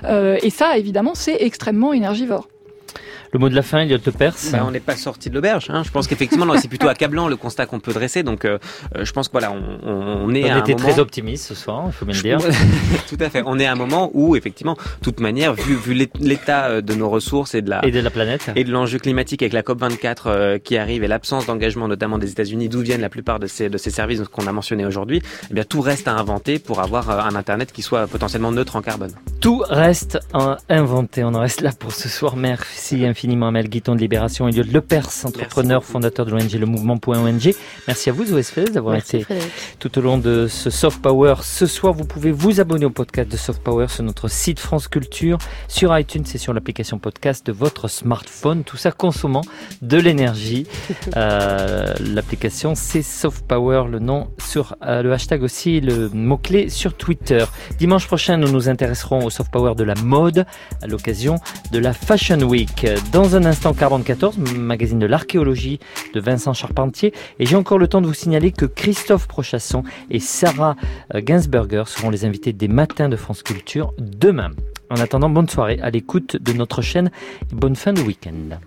Et ça, évidemment, c'est extrêmement énergivore. Le mot de la fin, Elliot Lepers. On n'est pas sorti de l'auberge. Je pense qu'effectivement, c'est plutôt accablant le constat qu'on peut dresser. Donc, je pense que voilà, on est à un moment. On était très optimiste ce soir, il faut bien le dire. Tout à fait. On est à un moment où, effectivement, de toute manière, vu l'état de nos ressources et de la planète et de l'enjeu climatique avec la COP24 qui arrive et l'absence d'engagement, notamment des États-Unis, d'où viennent la plupart de ces services qu'on a mentionnés aujourd'hui, eh bien, tout reste à inventer pour avoir un Internet qui soit potentiellement neutre en carbone. Tout reste à inventer. On en reste là pour ce soir. Merci infiniment Amel Guiton de Libération, Elliot Lepers, entrepreneur, fondateur de l'ONG Le Mouvement.ong. Merci à vous, OSFS, d'avoir été tout au long de ce Soft Power. Ce soir, vous pouvez vous abonner au podcast de Soft Power sur notre site France Culture, sur iTunes et sur l'application podcast de votre smartphone. Tout ça consommant de l'énergie. L'application, c'est Soft Power, le nom sur le hashtag aussi, le mot-clé sur Twitter. Dimanche prochain, nous nous intéresserons au Soft Power de la mode à l'occasion de la Fashion Week. Dans un instant, Carbone 14, magazine de l'archéologie de Vincent Charpentier. Et j'ai encore le temps de vous signaler que Christophe Prochasson et Sarah Gainsberger seront les invités des matins de France Culture demain. En attendant, bonne soirée à l'écoute de notre chaîne et bonne fin de week-end.